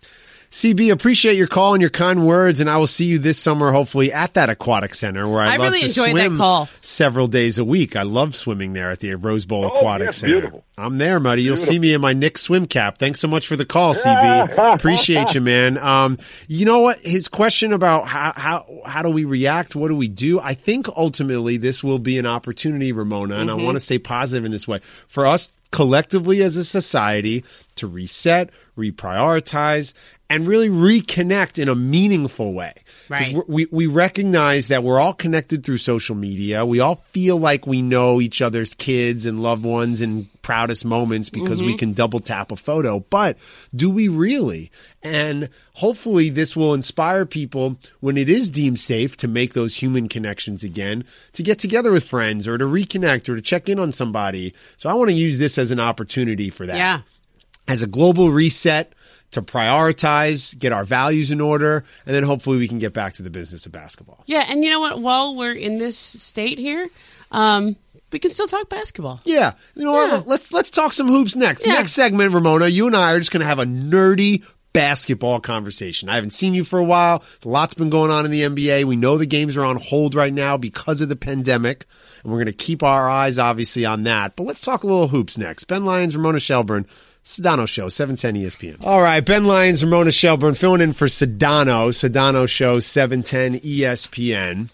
C B, appreciate your call and your kind words, and I will see you this summer, hopefully, at that aquatic center where I, I love really to enjoyed swim that call. several days a week. I love swimming there at the Rose Bowl Oh, Aquatic yeah, Center. beautiful. I'm there, buddy. You'll Beautiful. see me in my Knicks swim cap. Thanks so much for the call, C B. Appreciate you, man. Um, you know what? His question about how, how how do we react? What do we do? I think ultimately this will be an opportunity, Ramona, and Mm-hmm. I want to stay positive in this way, for us collectively as a society to reset, reprioritize, and really reconnect in a meaningful way. 'Cause Right. we're- We, we recognize that we're all connected through social media. We all feel like we know each other's kids and loved ones and proudest moments because we can double tap a photo. But do we really? And hopefully this will inspire people when it is deemed safe to make those human connections again, to get together with friends or to reconnect or to check in on somebody. So I want to use this as an opportunity for that. Yeah. As a global reset, to prioritize, get our values in order, and then hopefully we can get back to the business of basketball. Yeah, and you know what? While we're in this state here, um, we can still talk basketball. Yeah. You know Yeah. what? Let's let's talk some hoops next. Yeah. Next segment, Ramona, you and I are just going to have a nerdy basketball conversation. I haven't seen you for a while. A lot's been going on in the N B A. We know the games are on hold right now because of the pandemic, and we're going to keep our eyes obviously on that. But let's talk a little hoops next. Ben Lyons, Ramona Shelburne. Sedano Show, seven ten E S P N. All right, Ben Lyons, Ramona Shelburne, filling in for Sedano. Sedano Show, seven ten E S P N.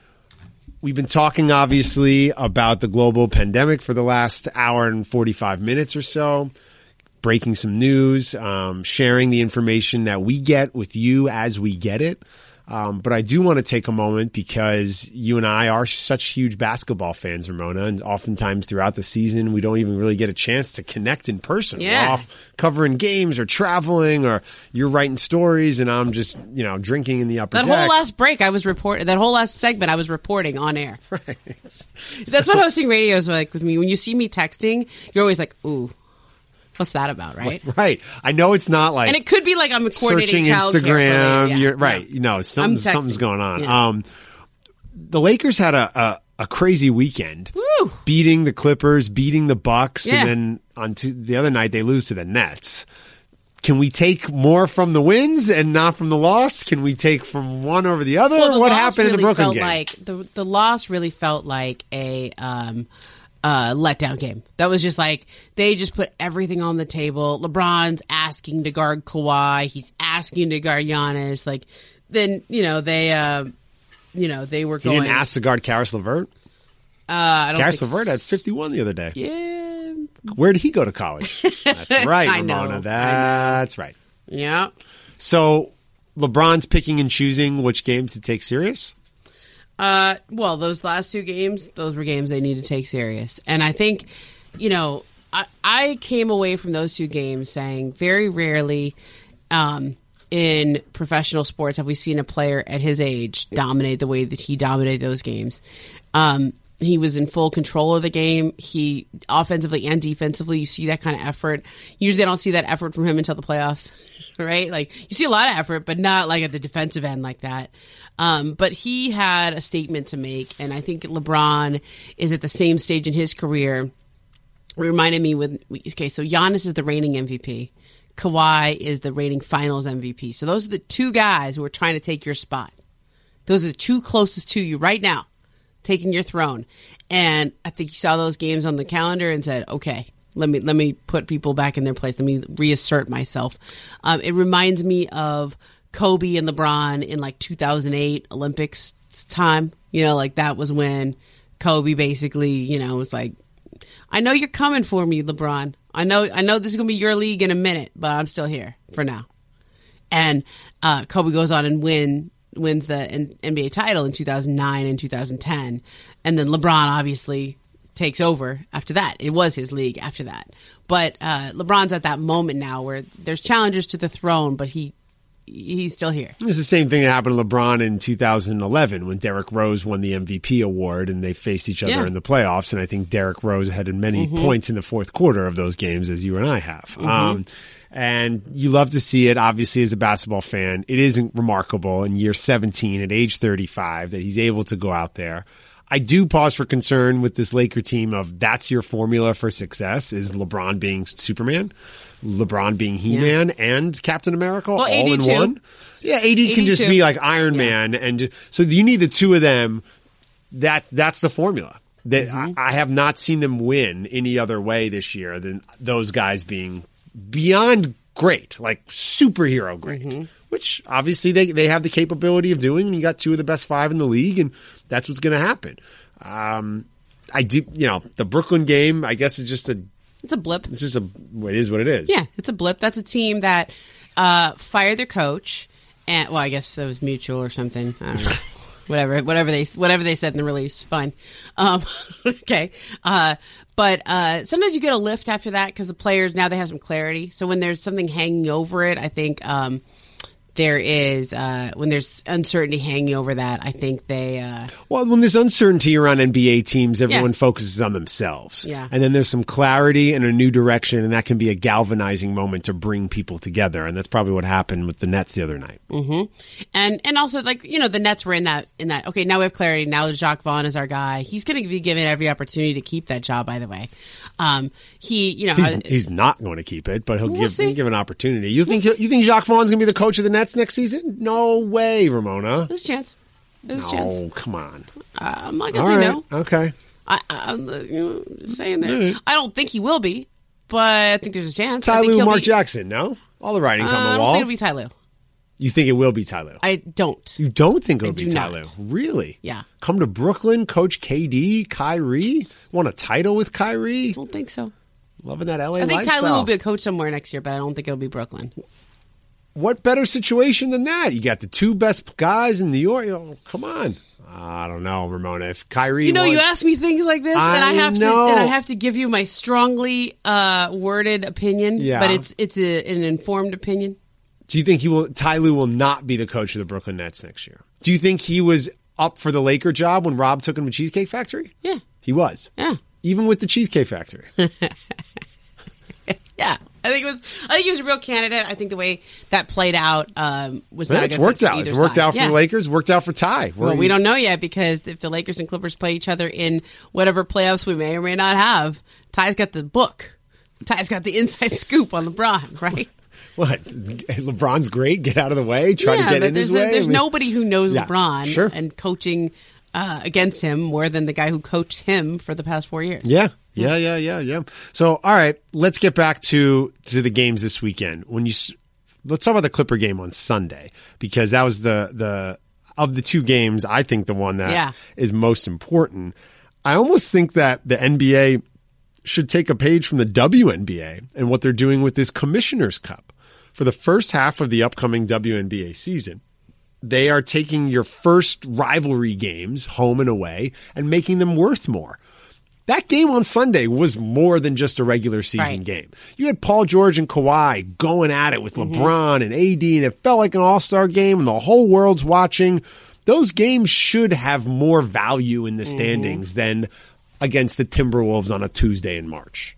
We've been talking, obviously, about the global pandemic for the last hour and forty-five minutes or so, breaking some news, um, sharing the information that we get with you as we get it. Um, but I do want to take a moment because you and I are such huge basketball fans, Ramona, and oftentimes throughout the season, we don't even really get a chance to connect in person. Yeah. We're off covering games or traveling, or you're writing stories and I'm just, you know, drinking in the upper That deck. whole last break, I was reporting. That whole last segment, I was reporting on air. Right. That's what hosting radio is like with me. When you see me texting, you're always like, "Ooh, what's that about?" Right? Right. I know it's not like And it could be like I'm coordinating searching childcare for Instagram. the- yeah, you're right. yeah. You know, I'm something, texting. something's going on. Yeah. Um, the Lakers had a, a, a crazy weekend, Woo. beating the Clippers, beating the Bucks, Yeah. and then on to, the other night they lose to the Nets. Can we take more from the wins and not from the loss? Can we take from one over the other? Well, the what loss happened in the really Brooklyn felt game? Like the the loss really felt like a um, uh, letdown game. That was just like they just put everything on the table. LeBron's asking to guard Kawhi. He's asking to guard Giannis. Like then you know they uh, you know they were he going. didn't ask to guard Karis LeVert. Uh, I don't Karis think LeVert had fifty-one the other day. Yeah. Where did he go to college? That's right, I know, Ramona. I know. That's right. Yeah. So LeBron's picking and choosing which games to take serious? Uh, well, those last two games, those were games they need to take serious. And I think, you know, I, I came away from those two games saying very rarely um, in professional sports have we seen a player at his age dominate the way that he dominated those games. Um, he was in full control of the game. He offensively and defensively, you see that kind of effort. Usually I don't see that effort from him until the playoffs, right? Like you see a lot of effort, but not like at the defensive end like that. Um, but he had a statement to make, and I think LeBron is at the same stage in his career. It reminded me with, okay, so Giannis is the reigning M V P. Kawhi is the reigning finals M V P. So those are the two guys who are trying to take your spot. Those are the two closest to you right now, taking your throne. And I think he saw those games on the calendar and said, okay, let me let me put people back in their place. Let me reassert myself. Um, it reminds me of Kobe and LeBron in like two thousand eight Olympics time. You know, like that was when Kobe basically, you know, was like, I know you're coming for me, LeBron. I know I know this is going to be your league in a minute, but I'm still here for now. And uh, Kobe goes on and win wins the N B A title in two thousand nine and two thousand ten. And then LeBron obviously takes over after that. It was his league after that. But uh, LeBron's at that moment now where there's challengers to the throne, but he he's still here. It's the same thing that happened to LeBron in two thousand eleven when Derrick Rose won the M V P award and they faced each other Yeah. in the playoffs. And I think Derrick Rose had many Mhm. points in the fourth quarter of those games, as you and I have. Mhm. Um, and you love to see it, obviously, as a basketball fan. It isn't remarkable in year seventeen at age thirty-five that he's able to go out there. I do pause for concern with this Laker team of that's your formula for success is LeBron being Superman, LeBron being He-Man, yeah. and Captain America well, all A D in too. one. Yeah, A D can just be like Iron yeah. Man, and so you need the two of them. That that's the formula. That mm-hmm. I, I have not seen them win any other way this year than those guys being beyond great, like superhero great. Mm-hmm. Which obviously they they have the capability of doing. And you got two of the best five in the league, and that's what's going to happen. Um, I do, you know, the Brooklyn game. I guess is just a. It's a blip. It's just a. It is what it is. Yeah, it's a blip. That's a team that uh, fired their coach. And, well, I guess that was mutual or something. I don't know. whatever, whatever they, whatever they said in the release. Fine. Um, okay. Uh, but uh, sometimes you get a lift after that because the players now they have some clarity. So when there's something hanging over it, I think um, there is uh, when there's uncertainty hanging over that. I think they. Uh, well, when there's uncertainty around N B A teams, everyone Yeah. focuses on themselves. Yeah. And then there's some clarity and a new direction, and that can be a galvanizing moment to bring people together. And that's probably what happened with the Nets the other night. Mm-hmm. And and also like you know the Nets were in that in that okay now we have clarity now Jacques Vaughn is our guy. He's going to be given every opportunity to keep that job. By the way, um, he you know He's, uh, he's not going to keep it, but he'll We'll give see. he'll give an opportunity. You think he'll- you think Jacques Vaughn's going to be the coach of the Nets next season? No way, Ramona. there's a chance. There's no, a chance. come on. Uh, I'm not going All to say right. no. Okay. I, I, I'm uh, you know, just saying that. All right. I don't think he will be, but I think there's a chance. I Ty think Lue, he'll Mark be, Jackson. No, all the writings uh, on I the don't wall. think it'll be Ty Lue. You think it will be Ty Lue? I don't. You don't think it'll I be do Ty not. Lue? Really? Yeah. Come to Brooklyn, coach K D, Kyrie, won a title with Kyrie. Don't think so. Loving that L A I think lifestyle. Ty Lue will be a coach somewhere next year, but I don't think it'll be Brooklyn. What better situation than that? You got the two best guys in New York. Oh, come on. I don't know, Ramona. If Kyrie, You know, won- you ask me things like this, and I I have know. to, and I have to give you my strongly uh, worded opinion. Yeah. But it's it's a, an informed opinion. Do you think he will? Ty Lue will not be the coach of the Brooklyn Nets next year. Do you think he was up for the Laker job when Rob took him to Cheesecake Factory? Yeah, he was. Yeah, even with the Cheesecake Factory. Yeah, I think it was. I think he was a real candidate. I think the way that played out um, was Man, not a it's good worked fit for out. either It's worked side. out for Yeah. the Lakers. Worked out for Ty. Well, Where we he's- don't know yet because if the Lakers and Clippers play each other in whatever playoffs we may or may not have, Ty's got the book. Ty's got the inside scoop on LeBron, right? What? LeBron's great. Get out of the way. Try yeah, to get but in his there's, way. there's I mean- nobody who knows Yeah, LeBron sure. and coaching uh, against him more than the guy who coached him for the past four years. Yeah. Yeah, yeah, yeah, yeah. So, all right, let's get back to to the games this weekend. When you s- let's talk about the Clipper game on Sunday because that was the the of the two games, I think the one that is Yeah. most important. I almost think that the N B A should take a page from the W N B A and what they're doing with this Commissioner's Cup. For the first half of the upcoming W N B A season, they are taking your first rivalry games, home and away, and making them worth more. That game on Sunday was more than just a regular season Right. game. You had Paul George and Kawhi going at it with Mm-hmm. LeBron and A D, and it felt like an all-star game, and the whole world's watching. Those games should have more value in the Mm-hmm. standings than against the Timberwolves on a Tuesday in March.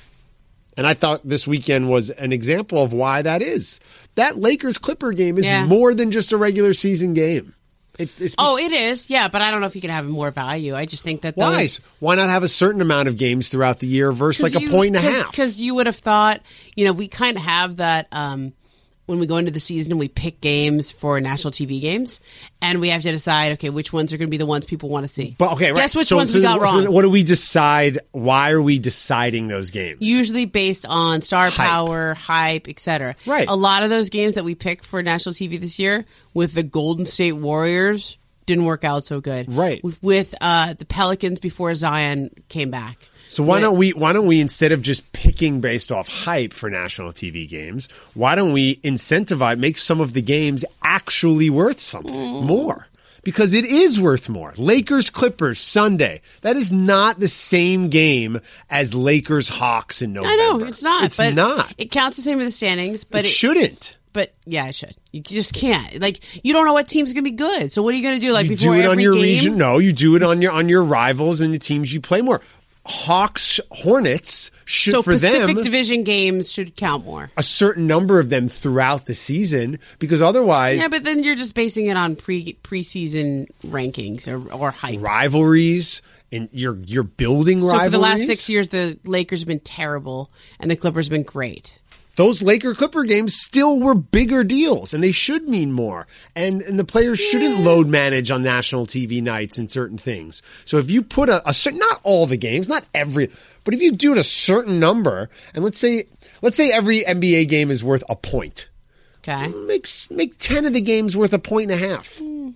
And I thought this weekend was an example of why that is. That Lakers-Clipper game is Yeah. more than just a regular season game. It, it's Oh, it is. Yeah, but I don't know if you can have more value. I just think that Why? those Why not have a certain amount of games throughout the year versus like a point and a half? Because you would have thought, you know, we kind of have that um, when we go into the season and we pick games for national T V games, and we have to decide, okay, which ones are going to be the ones people want to see. But okay, right. Guess which so, ones so we got so wrong. what do we decide? Why are we deciding those games? Usually based on star Hype. power, hype, et cetera. Right. A lot of those games that we picked for national T V this year with the Golden State Warriors didn't work out so good. Right. With, with uh, the Pelicans before Zion came back. So why With- don't we why don't we instead of just picking based off hype for national T V games, why don't we incentivize make some of the games actually worth something Mm. more? Because it is worth more. Lakers Clippers Sunday. That is not the same game as Lakers Hawks in November. I know it's not. It's but not. It counts the same in the standings, but it, it, shouldn't. But yeah, it should. You just can't. Like you don't know what team's gonna be good. So what are you gonna do? Like You before do it every on your game? region. No, you do it on your on your rivals and the teams you play more. Hawks Hornets should so for Pacific them Division games should count more. A certain number of them throughout the season, because otherwise, yeah, but then you're just basing it on pre preseason rankings or or hype rivalries, and you're you're building so rivalries. So for the last six years, the Lakers have been terrible, and the Clippers have been great. Those Laker Clipper games still were bigger deals, and they should mean more. And and the players shouldn't load manage on national T V nights and certain things. So if you put a, a certain, not all the games, not every, but if you do it a certain number, and let's say let's say every N B A game is worth a point. Okay. Make make ten of the games worth a point and a half. Mm.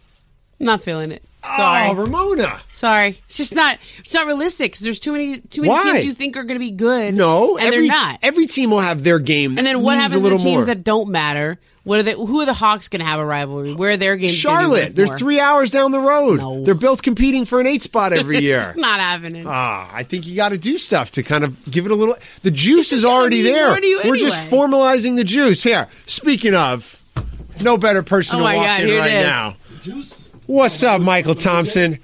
Not feeling it. Sorry. Oh, Ramona. Sorry. It's just not it's not realistic because there's too many too many Why? teams you think are going to be good. No, and every, they're not. Every team will have their game. And then what happens a little to teams more. that don't matter? What are they, who are the Hawks going to have a rivalry? Where are their games? Charlotte. They're more? three hours down the road. No. They're both competing for an eight spot every year. Not happening. Ah, I think you got to do stuff to kind of give it a little. The juice is already there. Anyway. We're just formalizing the juice here. Speaking of, no better person oh to walk God, in right is. now. Juice. What's up, Michael Thompson?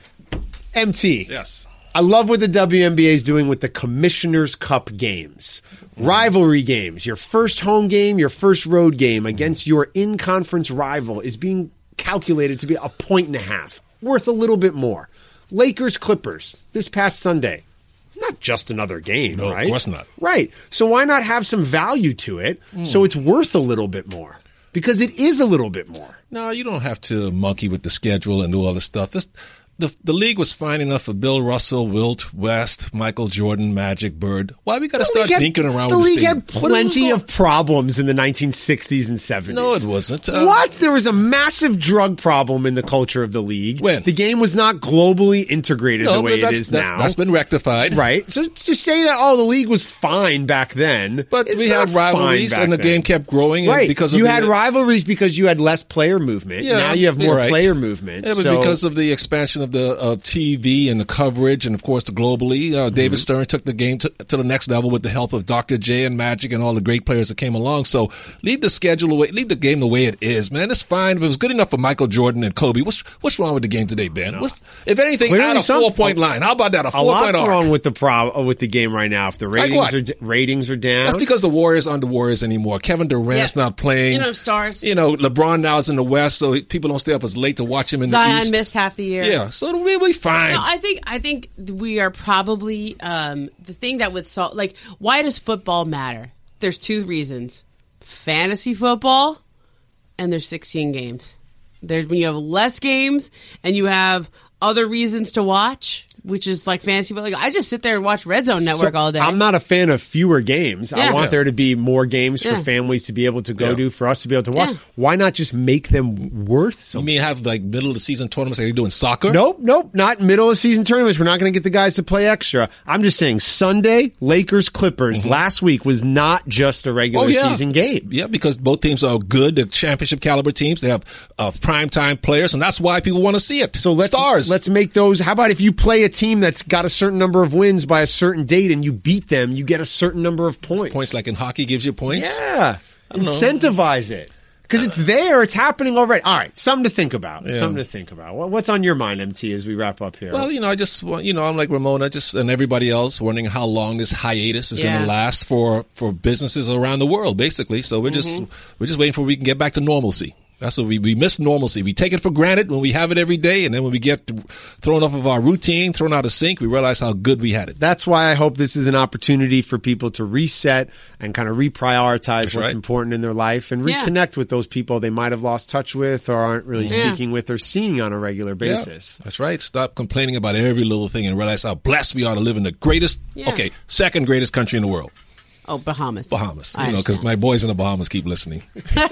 M T. Yes. I love what the W N B A is doing with the Commissioner's Cup games. Rivalry games. Your first home game, your first road game against your in-conference rival is being calculated to be a point and a half, worth a little bit more. Lakers Clippers this past Sunday. Not just another game, no, right? Of course not. Right. So why not have some value to it mm. so it's worth a little bit more? Because it is a little bit more. No, you don't have to monkey with the schedule and do all this stuff. This, the the league was fine enough for Bill Russell, Wilt, West, Michael Jordan, Magic, Bird. Why we got to start had, dinking around the with The this league thing? had plenty of problems in the nineteen sixties and seventies. No, it wasn't. Uh, what? There was a massive drug problem in the culture of the league. When? The game was not globally integrated no, the way it is that, now. That's been rectified. Right. So to say that, oh, the league was fine back then. But we had rivalries and the then. game kept growing. Right. Because of you the, had rivalries because you had less player movement. Yeah, now you have more right. player movement. Yeah, but so. because of the expansion of the uh, T V and the coverage and, of course, the globally, uh, David Mm-hmm. Stern took the game to, to the next level with the help of Doctor J and Magic and all the great players that came along. So leave the schedule away. Leave the game the way it is, man. It's fine. If it was good enough for Michael Jordan and Kobe, what's what's wrong with the game today, Ben? No. What's, if anything, Clearly add a some, four-point line. How about that, a a four-point lot's arc? wrong with the pro, with the game right now. If the ratings like are ratings are down, that's because the Warriors aren't the Warriors anymore. Kevin Durant's yeah. not playing. You know, stars. You know, LeBron now is in the West, so people don't stay up as late to watch him in Zion the East. missed half the year. Yeah, so we'll be fine. No, I think I think we are probably um, the thing that would solve. Like, why does football matter? There's two reasons: fantasy football, and there's sixteen games. There's when you have less games and you have other reasons to watch, which is like fantasy. But like, I just sit there and watch Red Zone Network so all day. I'm not a fan of fewer games. Yeah. I want Yeah. there to be more games Yeah. for families to be able to go Yeah. to, for us to be able to watch. Yeah. Why not just make them worth You something? mean have like middle of the season tournaments like they do in soccer? Nope, nope, not middle of season tournaments. We're not going to get the guys to play extra. I'm just saying Sunday, Lakers, Clippers last week was not just a regular Oh, yeah. season game. Yeah, because both teams are good. They're championship caliber teams. They have uh, primetime players, and that's why people want to see it. So let's, Stars. let's make those. How about if you play a team that's got a certain number of wins by a certain date and you beat them, you get a certain number of points. Points like in hockey gives you points. Yeah. don't know. Incentivize it. Because it's there. It's happening already. All right. Something to think about. Yeah. Something to think about. What- What's on your mind, M T, as we wrap up here? Well, you know, I just, want- you know, I'm like Ramona, just and everybody else, wondering how long this hiatus is Yeah. going to last for for businesses around the world, basically. So we're just we're just waiting for we can get back to normalcy. That's what we we miss normalcy. We take it for granted when we have it every day, and then when we get thrown off of our routine, thrown out of sync, we realize how good we had it. That's why I hope this is an opportunity for people to reset and kind of reprioritize That's what's right. important in their life and Yeah. reconnect with those people they might have lost touch with or aren't really Yeah. speaking with or seeing on a regular basis. Yeah, that's right. Stop complaining about every little thing and realize how blessed we are to live in the greatest, Yeah. okay, second greatest country in the world, Oh, Bahamas. Bahamas. I You know, because understand. my boys in the Bahamas keep listening.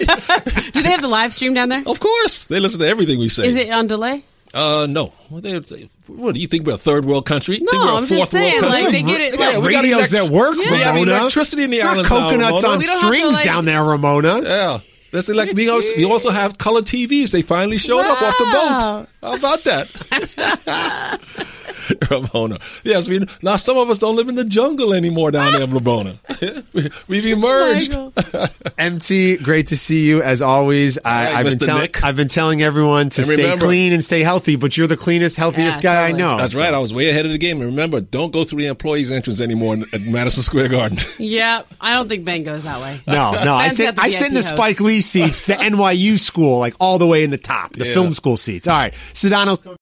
Do they have the live stream down there? Of course, they listen to everything we say. Is it on delay? Uh, no. What, they, what do you think we're a third world country? No, think we're a I'm just fourth saying, world like, country? they get it, They like- got we got radios elect- that work, Yeah. We have Ramona. electricity in the It's not islands now, coconuts Ramona. on We don't have to, strings like- down there, Ramona. Yeah. That's like we also, we also have color T Vs. They finally showed up off the Wow. boat. How about that? Ramona. Yes, we now some of us don't live in the jungle anymore down there in Ramona. We've emerged. M T, great to see you as always. I, Right, I've, been Mister tell- Nick. I've been telling everyone to And stay remember- clean and stay healthy, but you're the cleanest, healthiest Yeah, guy totally. I know. That's right. I was way ahead of the game. And remember, don't go through the employees' entrance anymore in- at Madison Square Garden. Yeah, I don't think Ben goes that way. No, no. I Ben's sit, got the I V I sit in P the host. Spike Lee seats, the N Y U school, like all the way in the top, the Yeah. film school seats. All right. Sedano's